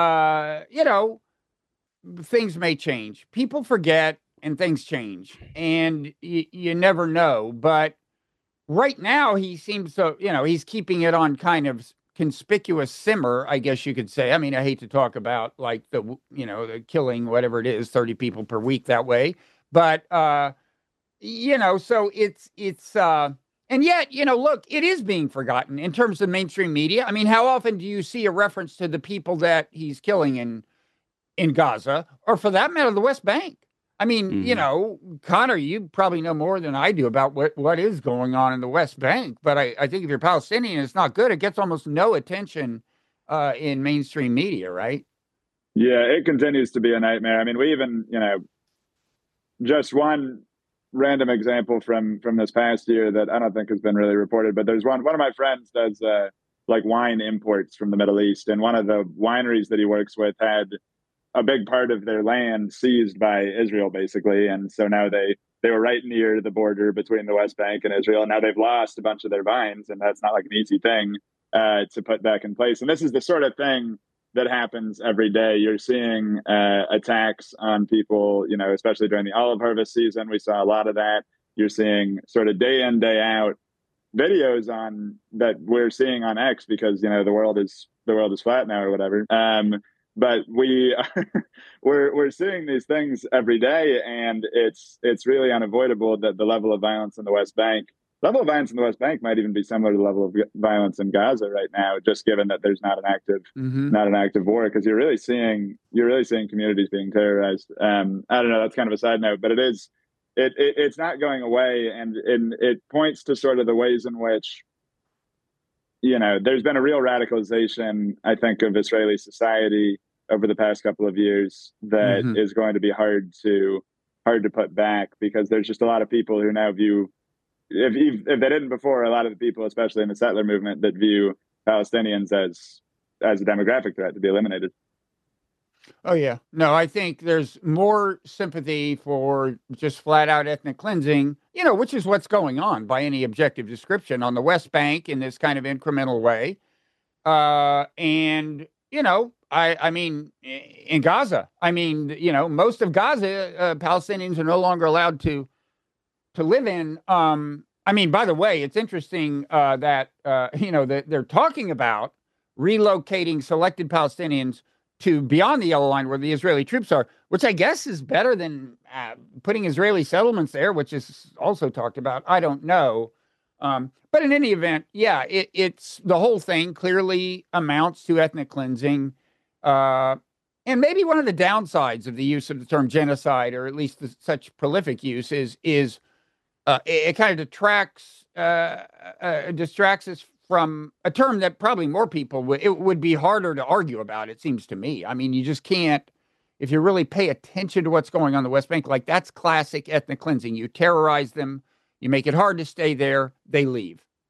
things may change. People forget. And things change, and you never know. But right now, he seems to, he's keeping it on kind of conspicuous simmer, I guess you could say. I mean, I hate to talk about like the killing, whatever it is, 30 people per week that way. But, so it's, and yet, look, it is being forgotten in terms of mainstream media. I mean, how often do you see a reference to the people that he's killing in Gaza, or for that matter, the West Bank? I mean, Connor, you probably know more than I do about what is going on in the West Bank. But I think if you're Palestinian, it's not good. It gets almost no attention in mainstream media, right? Yeah, it continues to be a nightmare. I mean, we even, just one random example from this past year that I don't think has been really reported, but there's one of my friends does like wine imports from the Middle East. And one of the wineries that he works with had a big part of their land seized by Israel, basically. And so now they were right near the border between the West Bank and Israel. And now they've lost a bunch of their vines. And that's not like an easy thing to put back in place. And this is the sort of thing that happens every day. You're seeing attacks on people, especially during the olive harvest season. We saw a lot of that. You're seeing sort of day in, day out videos on that we're seeing on X because, the world is flat now or whatever. But we're seeing these things every day, and it's really unavoidable that the level of violence in the West Bank might even be similar to the level of violence in Gaza right now, just given that there's not an active war, because you're really seeing communities being terrorized. I don't know. That's kind of a side note, but it's not going away, and it points to sort of the ways in which there's been a real radicalization, I think, of Israeli society over the past couple of years that is going to be hard to put back, because there's just a lot of people who now view, if they didn't before, a lot of the people, especially in the settler movement, that view Palestinians as a demographic threat to be eliminated. Oh, yeah. No, I think there's more sympathy for just flat out ethnic cleansing, which is what's going on by any objective description on the West Bank in this kind of incremental way. And, I mean, in Gaza, most of Gaza, Palestinians are no longer allowed to live in. I mean, by the way, it's interesting that they're talking about relocating selected Palestinians to beyond the yellow line where the Israeli troops are, which I guess is better than putting Israeli settlements there, which is also talked about. I don't know. But in any event, yeah, it's the whole thing clearly amounts to ethnic cleansing. And maybe one of the downsides of the use of the term genocide, or at least such prolific use, is it kind of distracts us from a term that probably more people it would be harder to argue about, it seems to me. I mean, you just can't, if you really pay attention to what's going on the West Bank, like that's classic ethnic cleansing. You terrorize them, you make it hard to stay there, they leave.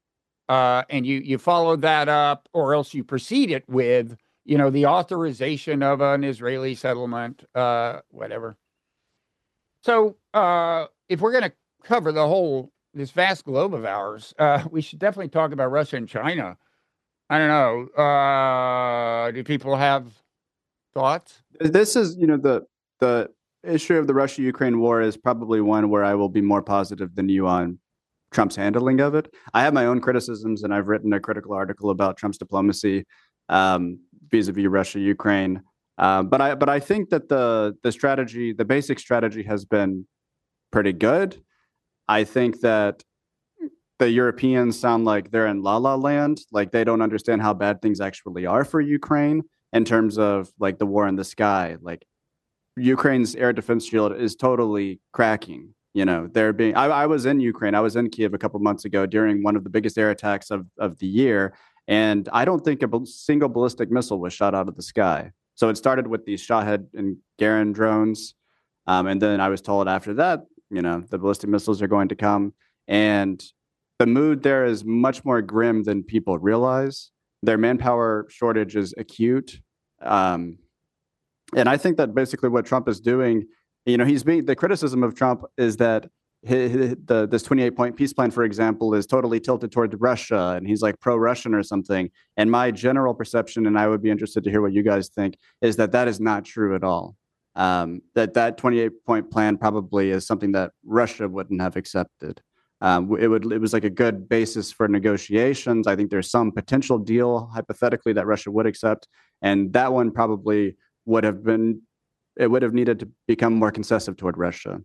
and you follow that up, or else you proceed it with, the authorization of an Israeli settlement, whatever. So if we're going to cover this vast globe of ours, we should definitely talk about Russia and China. I don't know. Do people have thoughts? This is, the issue of the Russia-Ukraine war is probably one where I will be more positive than you on Trump's handling of it. I have my own criticisms, and I've written a critical article about Trump's diplomacy vis-a-vis Russia-Ukraine. But I think that the basic strategy has been pretty good. I think that the Europeans sound like they're in la la land, like they don't understand how bad things actually are for Ukraine in terms of like the war in the sky. Like Ukraine's air defense shield is totally cracking. I was in Ukraine. I was in Kiev a couple months ago during one of the biggest air attacks of the year. And I don't think a single ballistic missile was shot out of the sky. So it started with these Shahed and Garand drones. And then I was told after that, the ballistic missiles are going to come. And the mood there is much more grim than people realize. Their manpower shortage is acute. And I think that basically what Trump is doing, the criticism of Trump is that this 28-point peace plan, for example, is totally tilted toward Russia, and he's like pro-Russian or something. And my general perception, and I would be interested to hear what you guys think, is that is not true at all. That 28-point plan probably is something that Russia wouldn't have accepted. It was like a good basis for negotiations. I think there's some potential deal hypothetically that Russia would accept, and that one probably would have needed to become more concessive toward Russia.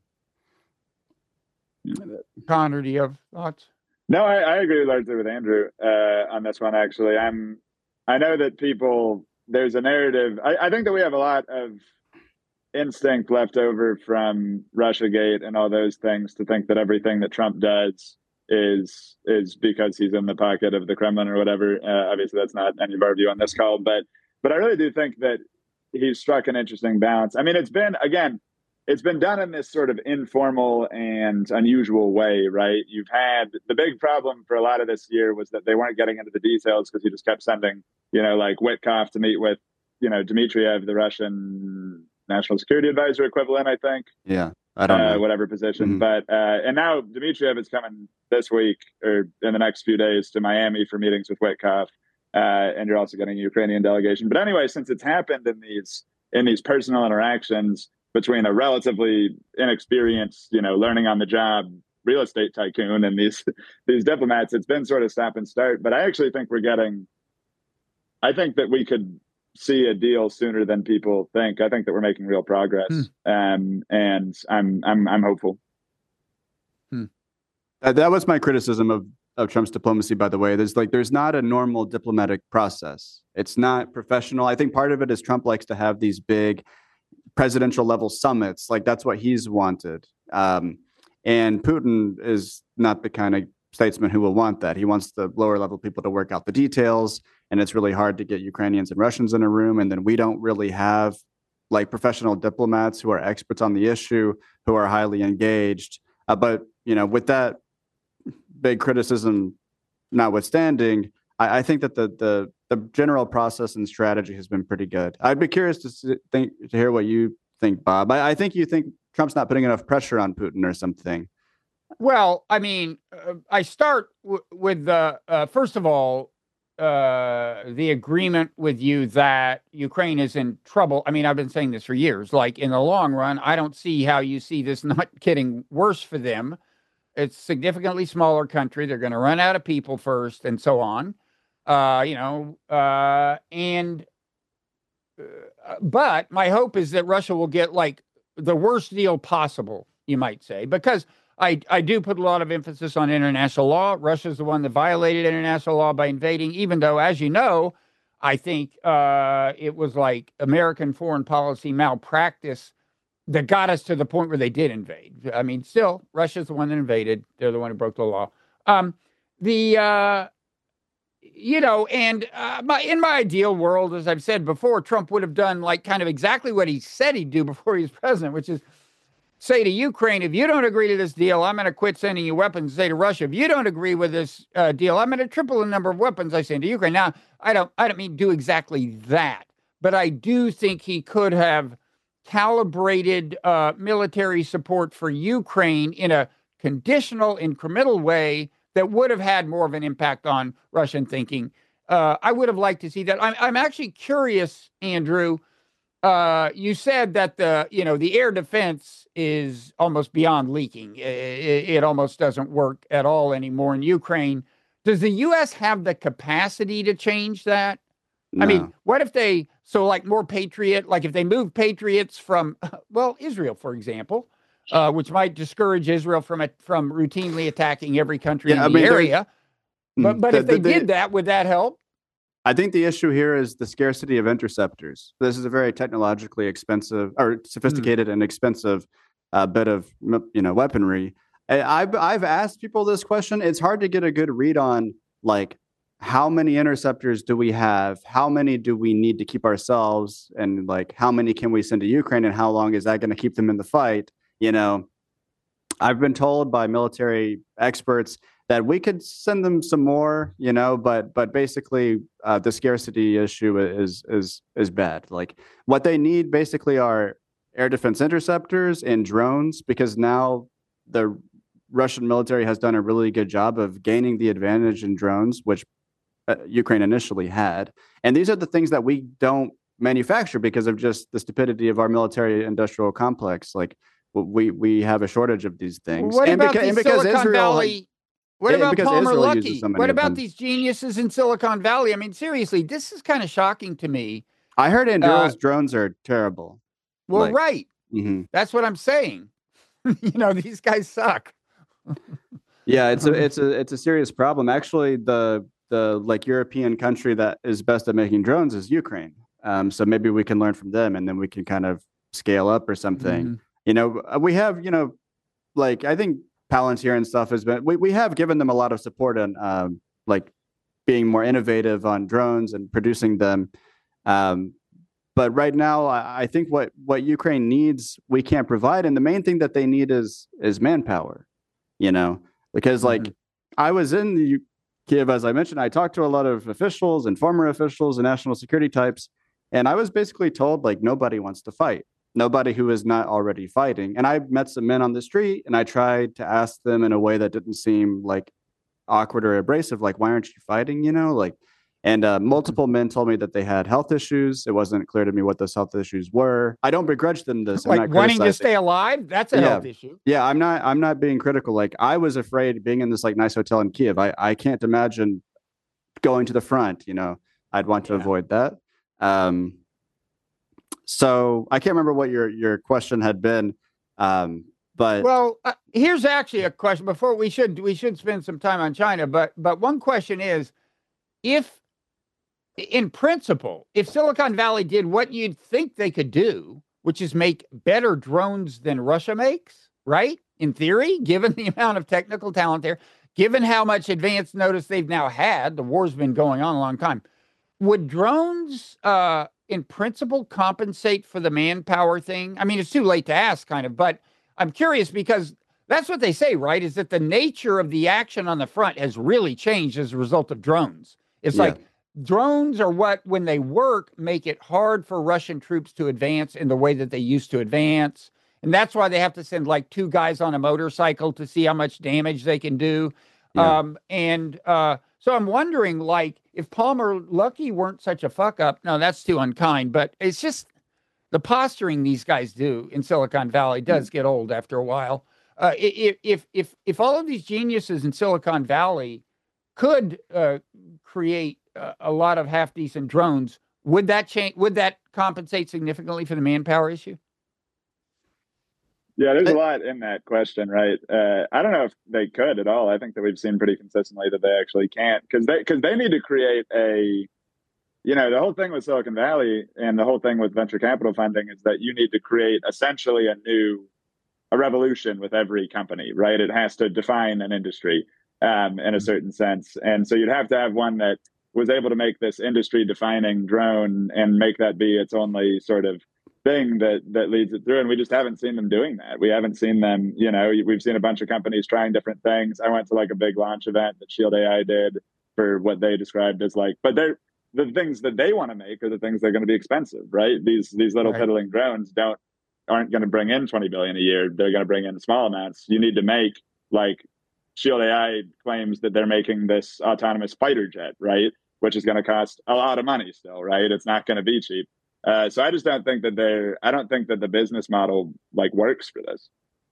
Connor, do you have thoughts? No, I agree largely with Andrew on this one. Actually, I know that there's a narrative. I think that we have a lot of instinct left over from Russiagate and all those things to think that everything that Trump does is because he's in the pocket of the Kremlin or whatever. Obviously, that's not any of our view on this call, but I really do think that he's struck an interesting balance. I mean, it's been done in this sort of informal and unusual way, right? You've had the big problem for a lot of this year was that they weren't getting into the details because he just kept sending, like Witkoff to meet with, Dmitriev, the Russian national security advisor equivalent, I think. Yeah, I don't know. Whatever position. Mm-hmm. But, and now Dmitriev is coming this week or in the next few days to Miami for meetings with Witkoff. And you're also getting a Ukrainian delegation. But anyway, since it's happened in these personal interactions between a relatively inexperienced, learning on the job real estate tycoon and these diplomats, it's been sort of stop and start. But I actually think I think that we could see a deal sooner than people think. I think that we're making real progress. And I'm hopeful. That was my criticism of Trump's diplomacy, by the way. There's not a normal diplomatic process. It's not professional. I think part of it is Trump likes to have these big presidential level summits. Like that's what he's wanted. And Putin is not the kind of statesman who will want that. He wants the lower level people to work out the details. And it's really hard to get Ukrainians and Russians in a room. And then we don't really have like professional diplomats who are experts on the issue, who are highly engaged. But, with that big criticism notwithstanding, I think that the general process and strategy has been pretty good. I'd be curious to hear what you think, Bob. I think you think Trump's not putting enough pressure on Putin or something. Well, I mean, I start with first of all, the agreement with you that Ukraine is in trouble. I mean, I've been saying this for years. Like in the long run, I don't see how you see this not getting worse for them. It's a significantly smaller country. They're going to run out of people first and so on. But my hope is that Russia will get like the worst deal possible, you might say, because I do put a lot of emphasis on international law. Russia's the one that violated international law by invading, even though, as you know, I think it was like American foreign policy malpractice that got us to the point where they did invade. I mean, still, Russia's the one that invaded. They're the one who broke the law. In my ideal world, as I've said before, Trump would have done like kind of exactly what he said he'd do before he was president, which is say to Ukraine, if you don't agree to this deal, I'm going to quit sending you weapons. Say to Russia, if you don't agree with this deal, I'm going to triple the number of weapons I send to Ukraine. Now, I don't mean do exactly that, but I do think he could have calibrated military support for Ukraine in a conditional, incremental way that would have had more of an impact on Russian thinking. I would have liked to see that. I'm actually curious, Andrew. You said that the air defense is almost beyond leaking. It almost doesn't work at all anymore in Ukraine. Does the U.S. have the capacity to change that? No. I mean, what if more Patriot, like if they move Patriots from, Israel, for example, which might discourage Israel from routinely attacking every country in the area. But if they did that, would that help? I think the issue here is the scarcity of interceptors. This is a very technologically expensive or sophisticated and expensive bit of weaponry. I've asked people this question. It's hard to get a good read on like how many interceptors do we have? How many do we need to keep ourselves? And like how many can we send to Ukraine? And how long is that going to keep them in the fight? I've been told by military experts that we could send them some more, but basically the scarcity issue is bad. Like what they need basically are air defense interceptors and drones, because now the Russian military has done a really good job of gaining the advantage in drones, which Ukraine initially had. And these are the things that we don't manufacture because of just the stupidity of our military industrial complex. Like we have a shortage of these things. What about Silicon Valley? What about Palmer Luckey? What about these geniuses in Silicon Valley? I mean, seriously, this is kind of shocking to me. I heard Anduril's drones are terrible. Well, right. Mm-hmm. That's what I'm saying. These guys suck. Yeah, it's a serious problem. Actually, the European country that is best at making drones is Ukraine. So maybe we can learn from them, and then we can kind of scale up or something. Mm-hmm. We have, I think Palantir and stuff has been, we have given them a lot of support on being more innovative on drones and producing them. But right now, I think what Ukraine needs, we can't provide. And the main thing that they need is manpower, because I was in Kiev, as I mentioned, I talked to a lot of officials and former officials and national security types. And I was basically told nobody wants to fight. Nobody who is not already fighting. And I met some men on the street and I tried to ask them in a way that didn't seem awkward or abrasive, why aren't you fighting, And multiple men told me that they had health issues. It wasn't clear to me what those health issues were. I don't begrudge them this. Wanting to stay alive? That's a health issue. Yeah, I'm not being critical. I was afraid being in this nice hotel in Kiev. I can't imagine going to the front, I'd want to avoid that. So I can't remember what your question had been, but here's actually a question. Before we should spend some time on China, but one question is, if in principle, if Silicon Valley did what you'd think they could do, which is make better drones than Russia makes, right? In theory, given the amount of technical talent there, given how much advance notice they've now had, the war's been going on a long time. Would drones, in principle, compensate for the manpower thing? I mean, it's too late to ask, kind of, but I'm curious because that's what they say, right? Is that the nature of the action on the front has really changed as a result of drones. It's drones are what, when they work, make it hard for Russian troops to advance in the way that they used to advance. And that's why they have to send two guys on a motorcycle to see how much damage they can do. Yeah. So I'm wondering, if Palmer Luckey weren't such a fuck up, no, that's too unkind, but it's just the posturing these guys do in Silicon Valley does get old after a while. If all of these geniuses in Silicon Valley could create a lot of half decent drones, would that change? Would that compensate significantly for the manpower issue? Yeah, there's a lot in that question, right? I don't know if they could at all. I think that we've seen pretty consistently that they actually can't, because they need to create the whole thing with Silicon Valley and the whole thing with venture capital funding is that you need to create essentially a revolution with every company, right? It has to define an industry in a certain sense. And so you'd have to have one that, was able to make this industry defining drone and make that be its only sort of, you know, competitive thing that leads it through, and we just haven't seen them doing that. We haven't seen them, we've seen a bunch of companies trying different things. I went to like a big launch event that Shield AI did for what they described as like, but they're the things that they want to make are the things that are going to be expensive, right? These little piddling drones aren't going to bring in 20 billion a year. They're going to bring in small amounts. You need to make, like, Shield AI claims that they're making this autonomous fighter jet, right? Which is going to cost a lot of money still, right? It's not going to be cheap. So I just don't think that I don't think that the business model like works for this.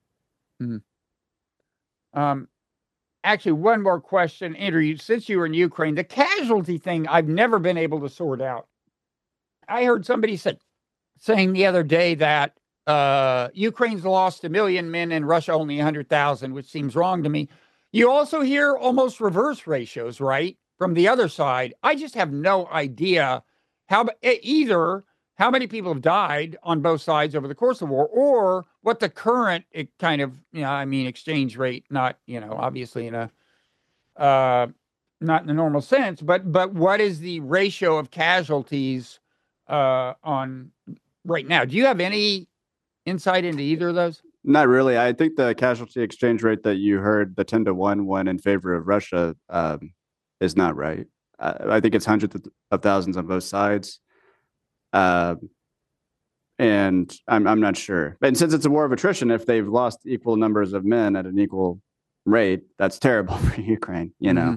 Mm-hmm. Actually, one more question, Andrew. Since you were in Ukraine, the casualty thing I've never been able to sort out. I heard somebody saying the other day that Ukraine's lost 1 million men and Russia only 100,000, which seems wrong to me. You also hear almost reverse ratios, right, from the other side. I just have no idea how many people have died on both sides over the course of the war, or what the current exchange rate, not, obviously in a not in the normal sense, but what is the ratio of casualties on right now? Do you have any insight into either of those? Not really. I think the casualty exchange rate that you heard, the 10-1 one in favor of Russia, is not right. I think it's hundreds of thousands on both sides. And I'm not sure. And since it's a war of attrition, if they've lost equal numbers of men at an equal rate, that's terrible for Ukraine,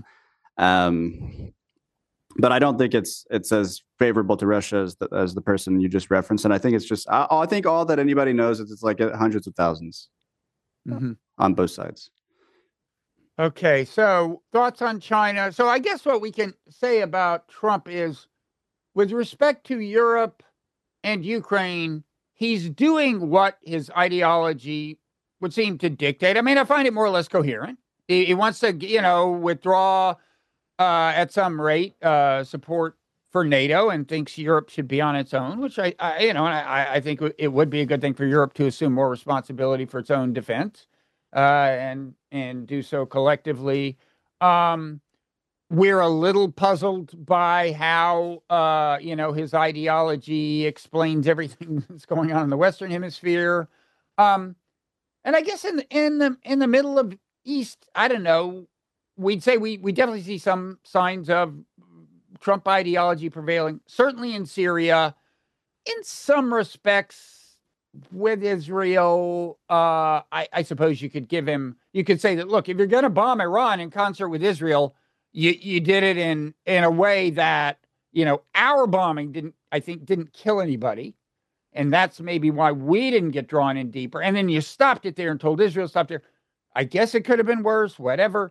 But I don't think it's as favorable to Russia as the person you just referenced. And I think it's just, I think all that anybody knows is it's like hundreds of thousands on both sides. Okay, so thoughts on China. So I guess what we can say about Trump is, with respect to Europe and Ukraine, he's doing what his ideology would seem to dictate. I mean, I find it more or less coherent. He wants to, withdraw at some rate support for NATO, and thinks Europe should be on its own, which I think it would be a good thing for Europe to assume more responsibility for its own defense and do so collectively. We're a little puzzled by how, his ideology explains everything that's going on in the Western Hemisphere. And I guess in the middle of East, I don't know, we'd say we definitely see some signs of Trump ideology prevailing, certainly in Syria. In some respects, with Israel, I suppose you could say that, look, if you're going to bomb Iran in concert with Israel, you did it in a way that, our bombing didn't kill anybody. And that's maybe why we didn't get drawn in deeper. And then you stopped it there and told Israel stop there. I guess it could have been worse, whatever.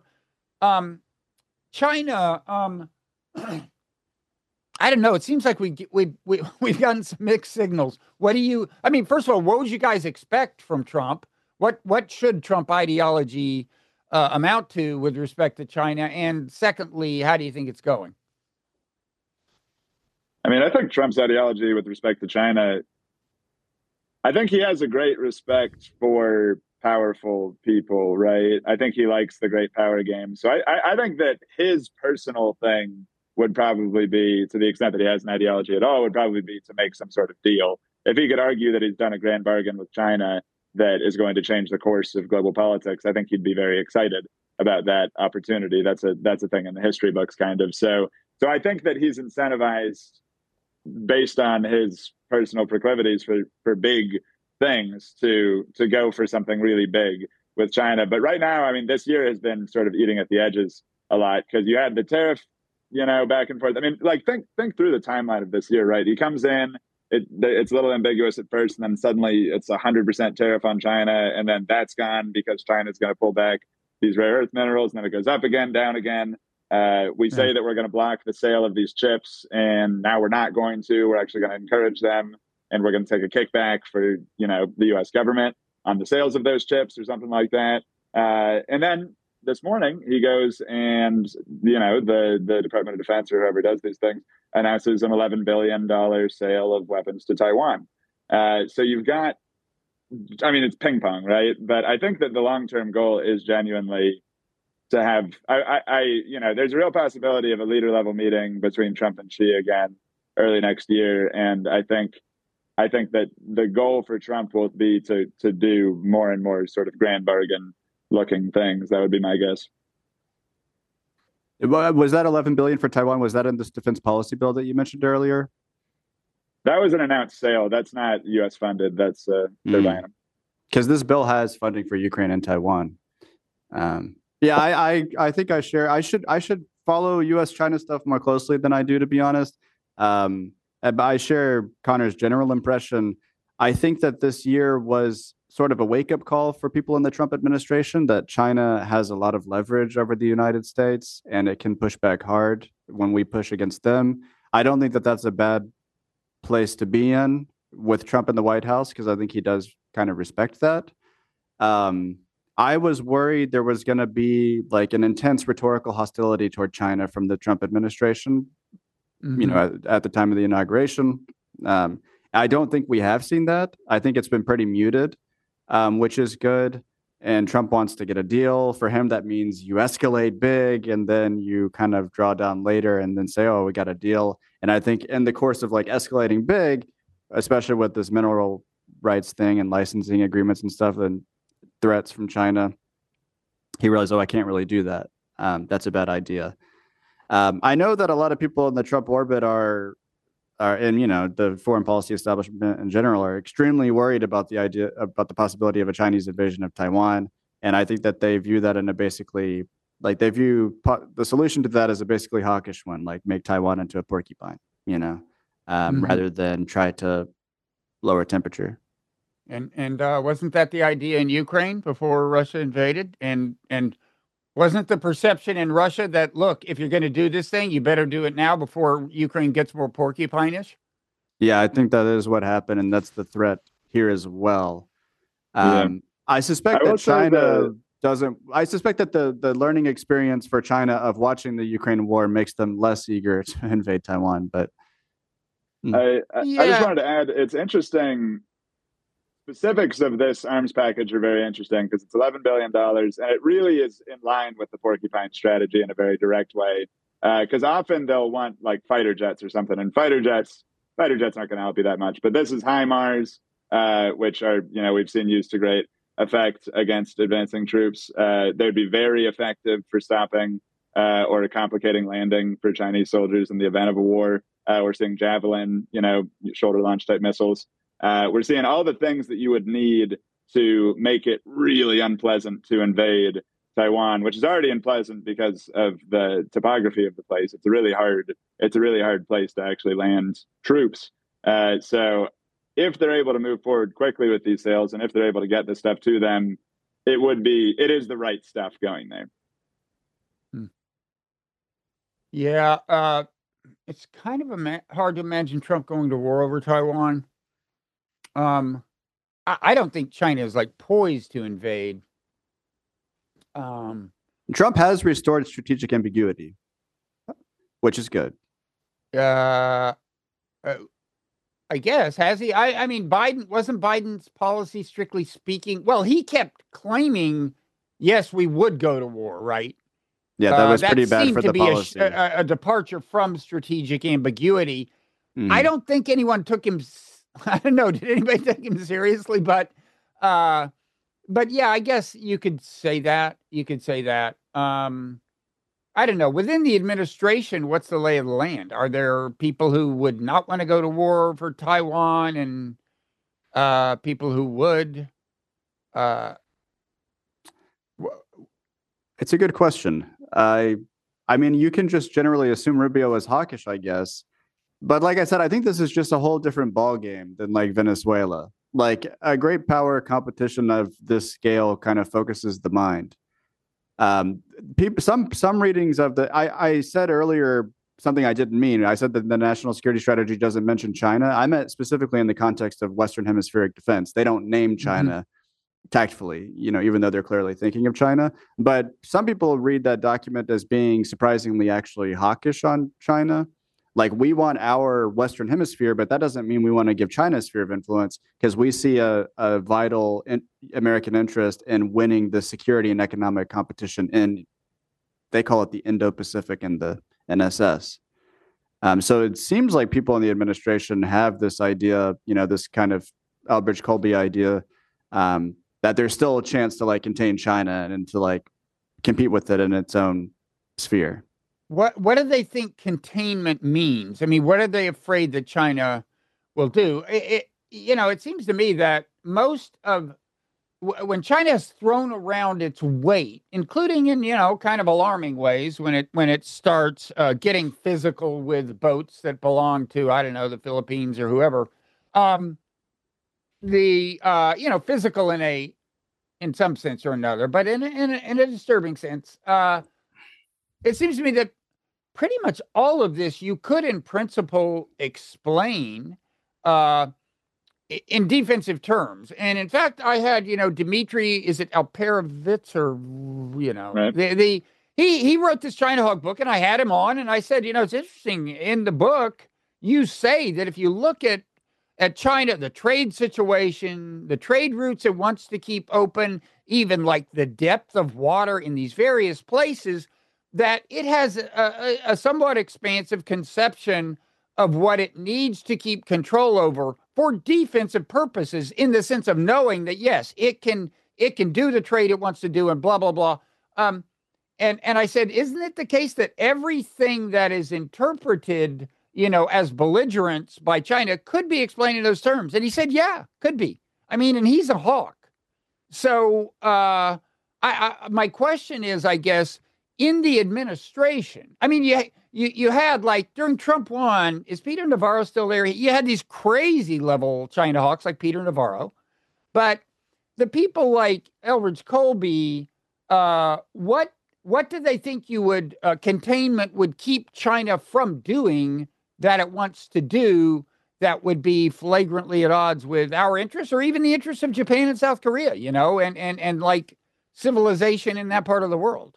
China, I don't know. It seems like we've gotten some mixed signals. First of all, what would you guys expect from Trump? What should Trump ideology amount to with respect to China? And secondly, how do you think it's going? I mean, I think Trump's ideology with respect to China, I think he has a great respect for powerful people, right? I think he likes the great power game. So I think that his personal thing would probably be, to the extent that he has an ideology at all, would probably be to make some sort of deal. If he could argue that he's done a grand bargain with China that is going to change the course of global politics, I think he'd be very excited about that opportunity. That's a thing in the history books, kind of. So I think that he's incentivized based on his personal proclivities for big things to go for something really big with China. But right now, I mean, this year has been sort of eating at the edges a lot, because you had the tariff, back and forth. I mean, like, think through the timeline of this year, right? He comes in, it's a little ambiguous at first, and then suddenly it's 100% tariff on China, and then that's gone because China's going to pull back these rare earth minerals, and then it goes up again, down again. We say that we're going to block the sale of these chips, and now we're not going to. We're actually going to encourage them, and we're going to take a kickback for, the U.S. government on the sales of those chips or something like that. And then this morning he goes and, the Department of Defense or whoever does these things announces an $11 billion sale of weapons to Taiwan. So you've got, it's ping pong, right? But I think that the long-term goal is genuinely to have, there's a real possibility of a leader level meeting between Trump and Xi again early next year. And I think I think that the goal for Trump will be to do more and more sort of grand bargain looking things. That would be my guess. Was that 11 billion for Taiwan? Was that in this defense policy bill that you mentioned earlier? That was an announced sale. That's not U.S. funded. That's they're buying them. Because this bill has funding for Ukraine and Taiwan. Yeah, I think I share. I should follow U.S.-China stuff more closely than I do, to be honest. But I share Connor's general impression. I think that this year was sort of a wake-up call for people in the Trump administration that China has a lot of leverage over the United States and it can push back hard when we push against them. I don't think that that's a bad place to be in with Trump in the White House because I think he does kind of respect that. I was worried there was going to be like an intense rhetorical hostility toward China from the Trump administration, you know, at the time of the inauguration. I don't think we have seen that. I think it's been pretty muted, which is good. And Trump wants to get a deal. For him, that means you escalate big and then you kind of draw down later and then say, oh, we got a deal. And I think in the course of like escalating big, especially with this mineral rights thing and licensing agreements and stuff and threats from China, he realized, oh, I can't really do that. That's a bad idea. I know that a lot of people in the Trump orbit are and, you know, the foreign policy establishment in general are extremely worried about the possibility of a Chinese invasion of Taiwan. And I think that they view that in a basically, like they view the solution to that as a basically hawkish one, like make Taiwan into a porcupine, you know, rather than try to lower temperature. And wasn't that the idea in Ukraine before Russia invaded? And wasn't the perception in Russia that, look, if you're going to do this thing, you better do it now before Ukraine gets more porcupine-ish? Yeah, I think that is what happened, and that's the threat here as well. I suspect that China doesn't. I suspect that the learning experience for China of watching the Ukraine war makes them less eager to invade Taiwan. But I just wanted to add, it's interesting. Specifics of this arms package are very interesting because it's $11 billion, and it really is in line with the porcupine strategy in a very direct way. Because often they'll want like fighter jets or something, and fighter jets aren't going to help you that much. But this is HIMARS, which are, you know, we've seen used to great effect against advancing troops. They'd be very effective for stopping or complicating landing for Chinese soldiers in the event of a war. We're seeing Javelin, you know, shoulder launch type missiles. We're seeing all the things that you would need to make it really unpleasant to invade Taiwan, which is already unpleasant because of the topography of the place. It's a really hard place to actually land troops. So if they're able to move forward quickly with these sales and if they're able to get this stuff to them, it is the right stuff going there. Yeah, it's kind of hard to imagine Trump going to war over Taiwan. I don't think China is like poised to invade. Trump has restored strategic ambiguity, which is good. I guess, has he? I mean, wasn't Biden's policy strictly speaking? Well, he kept claiming, yes, we would go to war, right? Yeah, that was pretty bad for the policy. A departure from strategic ambiguity. I don't think anyone took him. I don't know. Did anybody take him seriously? But yeah, I guess you could say that. I don't know. Within the administration, what's the lay of the land? Are there people who would not want to go to war for Taiwan and people who would? It's a good question. I mean, you can just generally assume Rubio is hawkish, I guess. But like I said, I think this is just a whole different ball game than like Venezuela. Like a great power competition of this scale kind of focuses the mind. Some readings of I said earlier something I didn't mean. I said that the national security strategy doesn't mention China. I meant specifically in the context of Western hemispheric defense. They don't name China tactfully, you know, even though they're clearly thinking of China. But some people read that document as being surprisingly actually hawkish on China. Like we want our Western hemisphere, but that doesn't mean we want to give China a sphere of influence because we see a vital American interest in winning the security and economic competition in, they call it the Indo-Pacific and the NSS. So it seems like people in the administration have this idea, this kind of Elbridge Colby idea, that there's still a chance to like contain China and to like compete with it in its own sphere. What do they think containment means? I mean, what are they afraid that China will do? It seems to me that most of when China has thrown around its weight, including in kind of alarming ways, when it starts getting physical with boats that belong to, I don't know, the Philippines or whoever, physical in some sense or another, but in a disturbing sense, it seems to me that pretty much all of this you could, in principle, explain in defensive terms. And in fact, I had, Dmitry, is it Alperovitz or, right. He wrote this China Hawk book, and I had him on, and I said, it's interesting. In the book, you say that if you look at China, the trade situation, the trade routes it wants to keep open, even like the depth of water in these various places, that it has a somewhat expansive conception of what it needs to keep control over for defensive purposes, in the sense of knowing that, yes, it can do the trade it wants to do and blah, blah, blah. And I said, isn't it the case that everything that is interpreted, as belligerence by China could be explained in those terms? And he said, yeah, could be. I mean, and he's a hawk. So my question is, I guess, in the administration, I mean, you had, like, during Trump 1, is Peter Navarro still there? You had these crazy level China hawks like Peter Navarro, but the people like Elbridge Colby, what do they think containment would keep China from doing that it wants to do that would be flagrantly at odds with our interests, or even the interests of Japan and South Korea, and like civilization in that part of the world?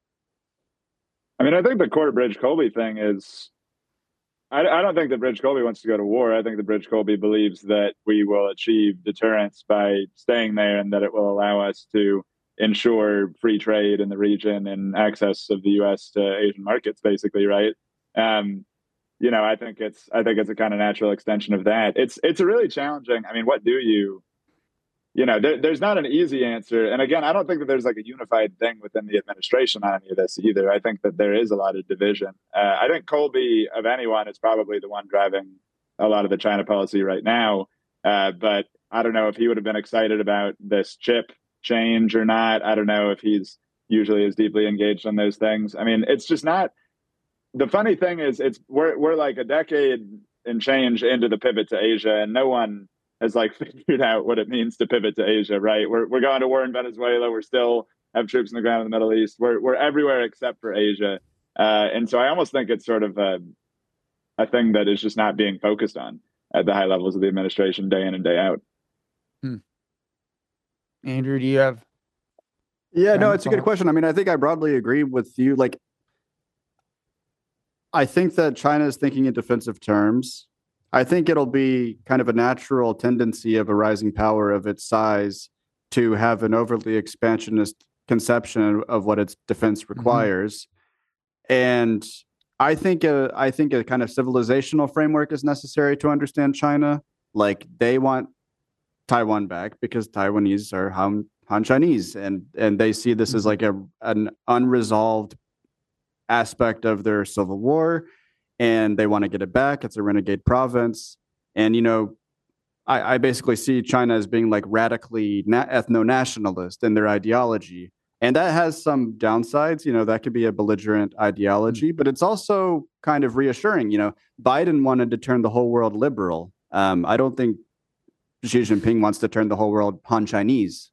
I mean, I think the Corbridge Colby thing is, I don't think that Bridge Colby wants to go to war. I think that Bridge Colby believes that we will achieve deterrence by staying there, and that it will allow us to ensure free trade in the region and access of the U.S. to Asian markets, basically, right? I think it's a kind of natural extension of that. It's a really challenging. I mean, what do you? There's not an easy answer. And again, I don't think that there's like a unified thing within the administration on any of this either. I think that there is a lot of division. I think Colby, of anyone, is probably the one driving a lot of the China policy right now. But I don't know if he would have been excited about this chip change or not. I don't know if he's usually as deeply engaged on those things. I mean, it's just not. The funny thing is, we're like a decade and change into the pivot to Asia, and no one has like figured out what it means to pivot to Asia, right? We're going to war in Venezuela. We're still have troops on the ground in the Middle East. We're everywhere except for Asia. And so I almost think it's sort of a thing that is just not being focused on at the high levels of the administration day in and day out. Andrew, do you have? Yeah, no, it's a good question. I mean, I think I broadly agree with you. Like, I think that China is thinking in defensive terms. I think it'll be kind of a natural tendency of a rising power of its size to have an overly expansionist conception of what its defense requires. Mm-hmm. And I think a kind of civilizational framework is necessary to understand China. Like, they want Taiwan back because Taiwanese are Han Chinese, and they see this as like an unresolved aspect of their civil war. And they want to get it back. It's a renegade province. And, I basically see China as being like radically ethno-nationalist in their ideology. And that has some downsides. That could be a belligerent ideology, but it's also kind of reassuring. Biden wanted to turn the whole world liberal. I don't think Xi Jinping wants to turn the whole world Han Chinese,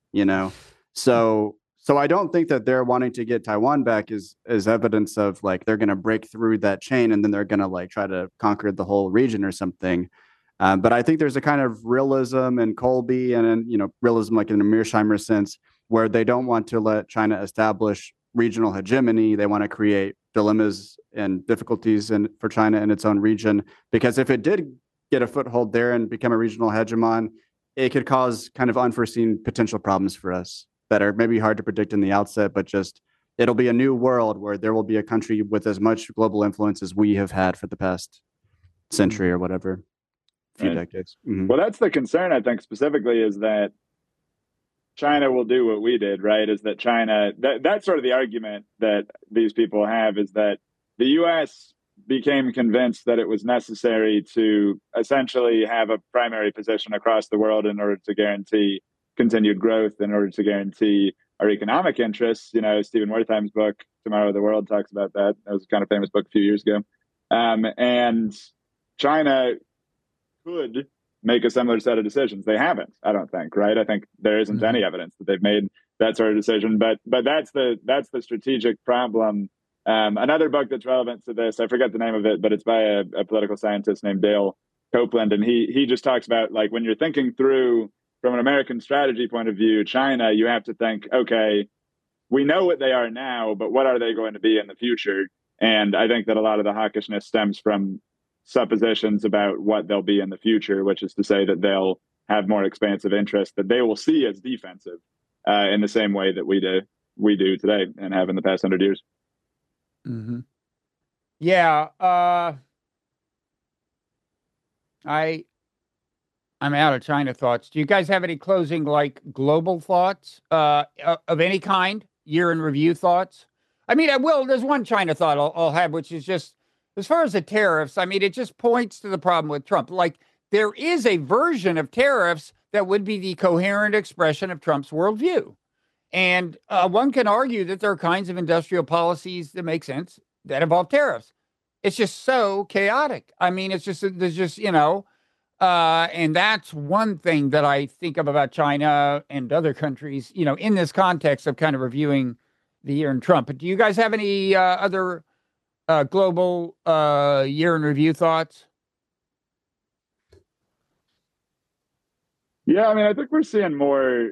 So I don't think that they're wanting to get Taiwan back is evidence of like they're going to break through that chain and then they're going to like try to conquer the whole region or something. But I think there's a kind of realism in Colby and realism like in a Mearsheimer sense where they don't want to let China establish regional hegemony. They want to create dilemmas and difficulties for China in its own region, because if it did get a foothold there and become a regional hegemon, it could cause kind of unforeseen potential problems for us that are maybe hard to predict in the outset, but just it'll be a new world where there will be a country with as much global influence as we have had for the past century or whatever, few decades. Mm-hmm. Well, that's the concern, I think, specifically, is that China will do what we did, right? Is that China, that's sort of the argument that these people have, is that the US became convinced that it was necessary to essentially have a primary position across the world in order to guarantee continued growth, in order to guarantee our economic interests. You know, Stephen Wertheim's book, Tomorrow of the World, talks about that. That was a kind of famous book a few years ago. And China could make a similar set of decisions. They haven't, I don't think, right? I think there isn't any evidence that they've made that sort of decision. But that's the strategic problem. Another book that's relevant to this, I forget the name of it, but it's by a political scientist named Dale Copeland, and he just talks about, like, when you're thinking through from an American strategy point of view, China, you have to think, okay, we know what they are now, but what are they going to be in the future? And I think that a lot of the hawkishness stems from suppositions about what they'll be in the future, which is to say that they'll have more expansive interests that they will see as defensive in the same way that we do today and have in the past 100 years. Mm-hmm. Yeah. I'm out of China thoughts. Do you guys have any closing, like, global thoughts of any kind? Year in review thoughts? I mean, there's one China thought I'll have, which is just, as far as the tariffs, I mean, it just points to the problem with Trump. Like, there is a version of tariffs that would be the coherent expression of Trump's worldview. And one can argue that there are kinds of industrial policies that make sense that involve tariffs. It's just so chaotic. I mean, there's just, and that's one thing that I think of about China and other countries, in this context of kind of reviewing the year in Trump. But do you guys have any other global year in review thoughts? Yeah, I mean, I think we're seeing more.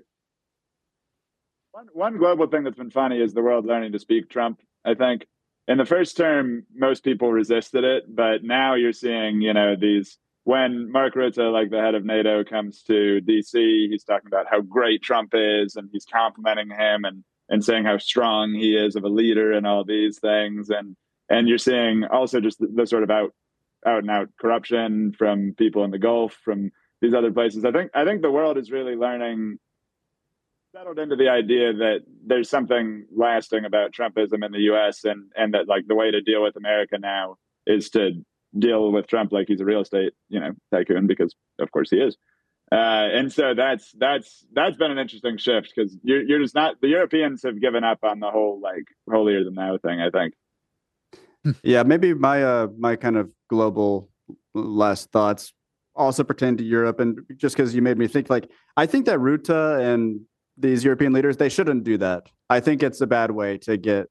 One global thing that's been funny is the world learning to speak Trump. I think in the first term, most people resisted it, but now you're seeing, these, when Mark Rutte, like the head of NATO, comes to DC, he's talking about how great Trump is, and he's complimenting him and saying how strong he is of a leader and all these things. And you're seeing also just the sort of out and out corruption from people in the Gulf, from these other places. I think the world is really settled into the idea that there's something lasting about Trumpism in the US, and that, like, the way to deal with America now is to deal with Trump like he's a real estate, tycoon, because of course he is. And so that's been an interesting shift, because you're just not, the Europeans have given up on the whole, like, holier than thou thing, I think. Yeah, maybe my kind of global last thoughts also pertain to Europe, and just because you made me think, like, I think that Rutte and these European leaders, they shouldn't do that. I think it's a bad way to get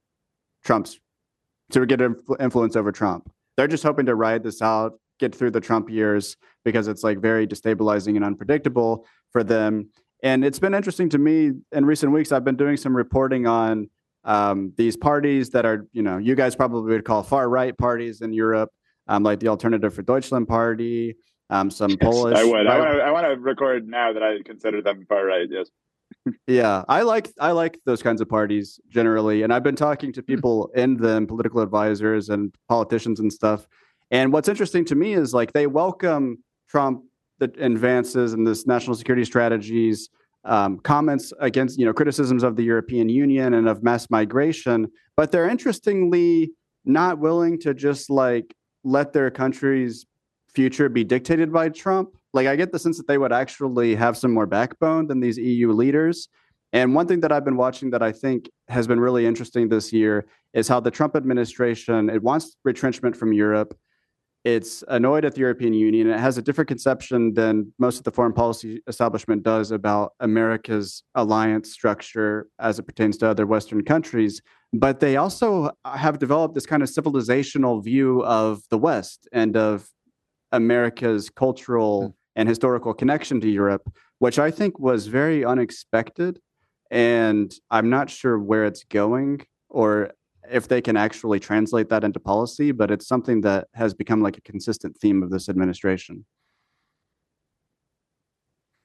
influence over Trump. They're just hoping to ride this out, get through the Trump years, because it's, like, very destabilizing and unpredictable for them. And it's been interesting to me in recent weeks. I've been doing some reporting on these parties that are, you guys probably would call far right parties in Europe, like the Alternative for Deutschland party, some Polish. I would. I want to record now that I consider them far right. Yes. Yeah, I like those kinds of parties generally, and I've been talking to people in them, political advisors and politicians and stuff. And what's interesting to me is, like, they welcome Trump, the advances in this national security strategies, comments against, criticisms of the European Union and of mass migration, but they're interestingly not willing to just, like, let their country's future be dictated by Trump. Like, I get the sense that they would actually have some more backbone than these EU leaders. And one thing that I've been watching that I think has been really interesting this year is how the Trump administration, it wants retrenchment from Europe. It's annoyed at the European Union. It has a different conception than most of the foreign policy establishment does about America's alliance structure as it pertains to other Western countries. But they also have developed this kind of civilizational view of the West and of America's cultural and historical connection to Europe, which I think was very unexpected. And I'm not sure where it's going or if they can actually translate that into policy, but it's something that has become, like, a consistent theme of this administration.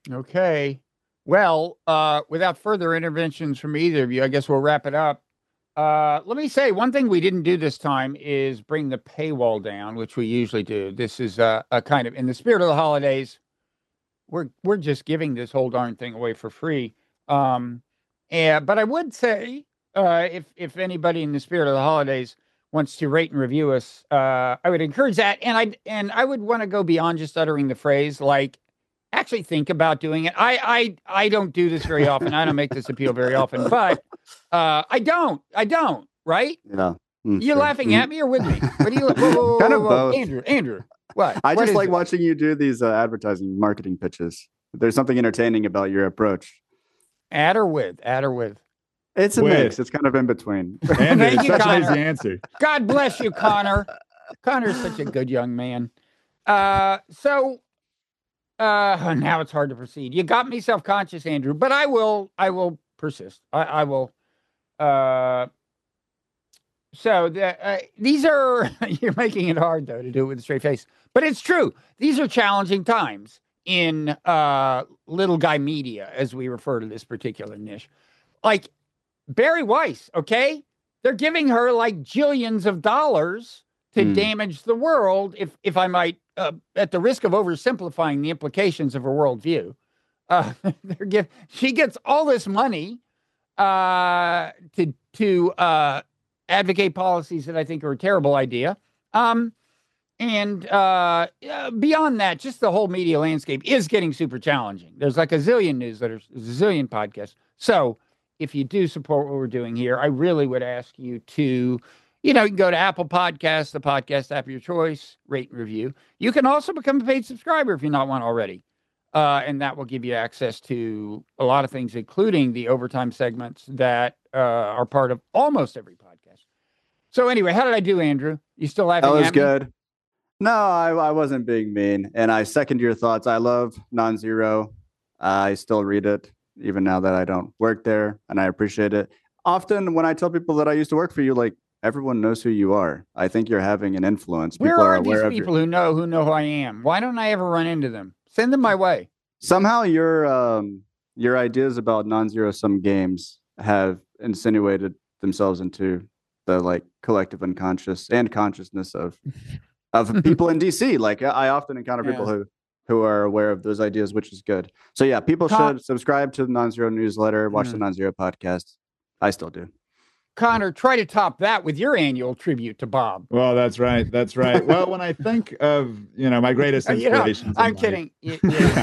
Okay. Well, without further interventions from either of you, I guess we'll wrap it up. Let me say one thing we didn't do this time is bring the paywall down, which we usually do. This is a kind of in the spirit of the holidays. We're just giving this whole darn thing away for free. But I would say if anybody in the spirit of the holidays wants to rate and review us, I would encourage that. And I would want to go beyond just uttering the phrase, like actually think about doing it. I don't do this very often. I don't make this appeal very often, but I don't, right? Yeah. You're laughing at me or with me? What do you kind of both. Andrew, what? I What just is like it? watching you do these advertising marketing pitches. There's something entertaining about your approach. At or with? It's a With. mix. It's kind of in between. Andrew, Thank it's you, such an Connor. easy answer. God bless you, Connor. Connor's such a good young man. So now it's hard to proceed. You got me self-conscious, Andrew, but I will persist. I will. So these are, you're making it hard though to do it with a straight face, but it's true. These are challenging times in little guy media, as we refer to this particular niche. Like Barry Weiss, okay? They're giving her like jillions of dollars to damage the world, if I might, at the risk of oversimplifying the implications of her worldview. She gets all this money to advocate policies that I think are a terrible idea. And beyond that, just the whole media landscape is getting super challenging. There's like a zillion newsletters, a zillion podcasts. So if you do support what we're doing here, I really would ask you to, you can go to Apple Podcasts, the podcast app of your choice, rate and review. You can also become a paid subscriber if you're not one already. And that will give you access to a lot of things, including the overtime segments that are part of almost every podcast. So anyway, how did I do, Andrew? You still laughing at me? That was good. No, I wasn't being mean. And I second your thoughts. I love Non-Zero. I still read it, even now that I don't work there, and I appreciate it. Often when I tell people that I used to work for you, like, everyone knows who you are. I think you're having an influence. Where People are aware these of people who know who I am? Why don't I ever run into them? Send them my way. Somehow your ideas about non-zero-sum games have insinuated themselves into the like collective unconscious and consciousness of people in DC. Like I often encounter people who are aware of those ideas, which is good. So yeah, people should subscribe to the Non-Zero newsletter, watch the Non-Zero podcast. I still do. Connor, try to top that with your annual tribute to Bob. Well, that's right. That's right. Well, when I think of, my greatest inspirations. I'm kidding. When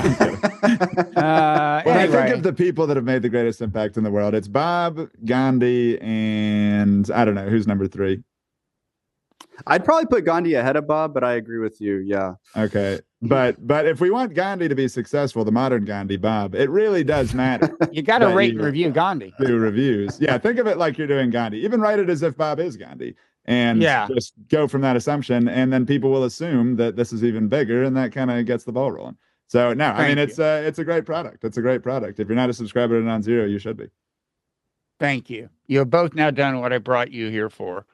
I think Anyway. of the people that have made the greatest impact in the world, it's Bob, Gandhi, and I don't know, who's number 3? I'd probably put Gandhi ahead of Bob, but I agree with you. Yeah. Okay. But if we want Gandhi to be successful, the modern Gandhi, Bob, it really does matter. You got to that rate you and review Gandhi. do reviews. Yeah, think of it like you're doing Gandhi. Even write it as if Bob is Gandhi. And just go from that assumption, and then people will assume that this is even bigger, and that kind of gets the ball rolling. So no, I mean it's a great product. It's a great product. If you're not a subscriber to Non-Zero, you should be. Thank you. You have both now done what I brought you here for.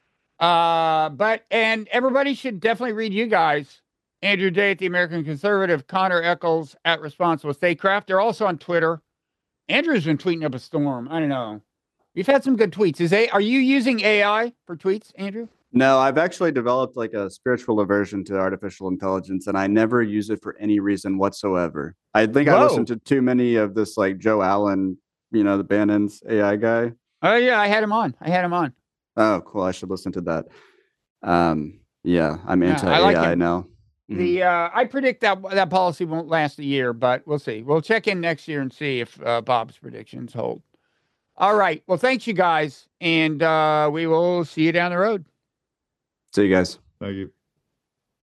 And everybody should definitely read you guys. Andrew Day at the American Conservative, Connor Eccles at Responsible Statecraft. They're also on Twitter. Andrew's been tweeting up a storm. I don't know. You've had some good tweets. Are you using AI for tweets, Andrew? No, I've actually developed like a spiritual aversion to artificial intelligence, and I never use it for any reason whatsoever. I think I listened to too many of this, like Joe Allen, the Bannon's AI guy. Oh yeah, I had him on. Oh, cool. I should listen to that. Yeah, I'm anti-AI like now. I predict that policy won't last a year, but we'll see. We'll check in next year and see if Bob's predictions hold. All right. Well, thanks you guys, and we will see you down the road. See you guys. Thank you.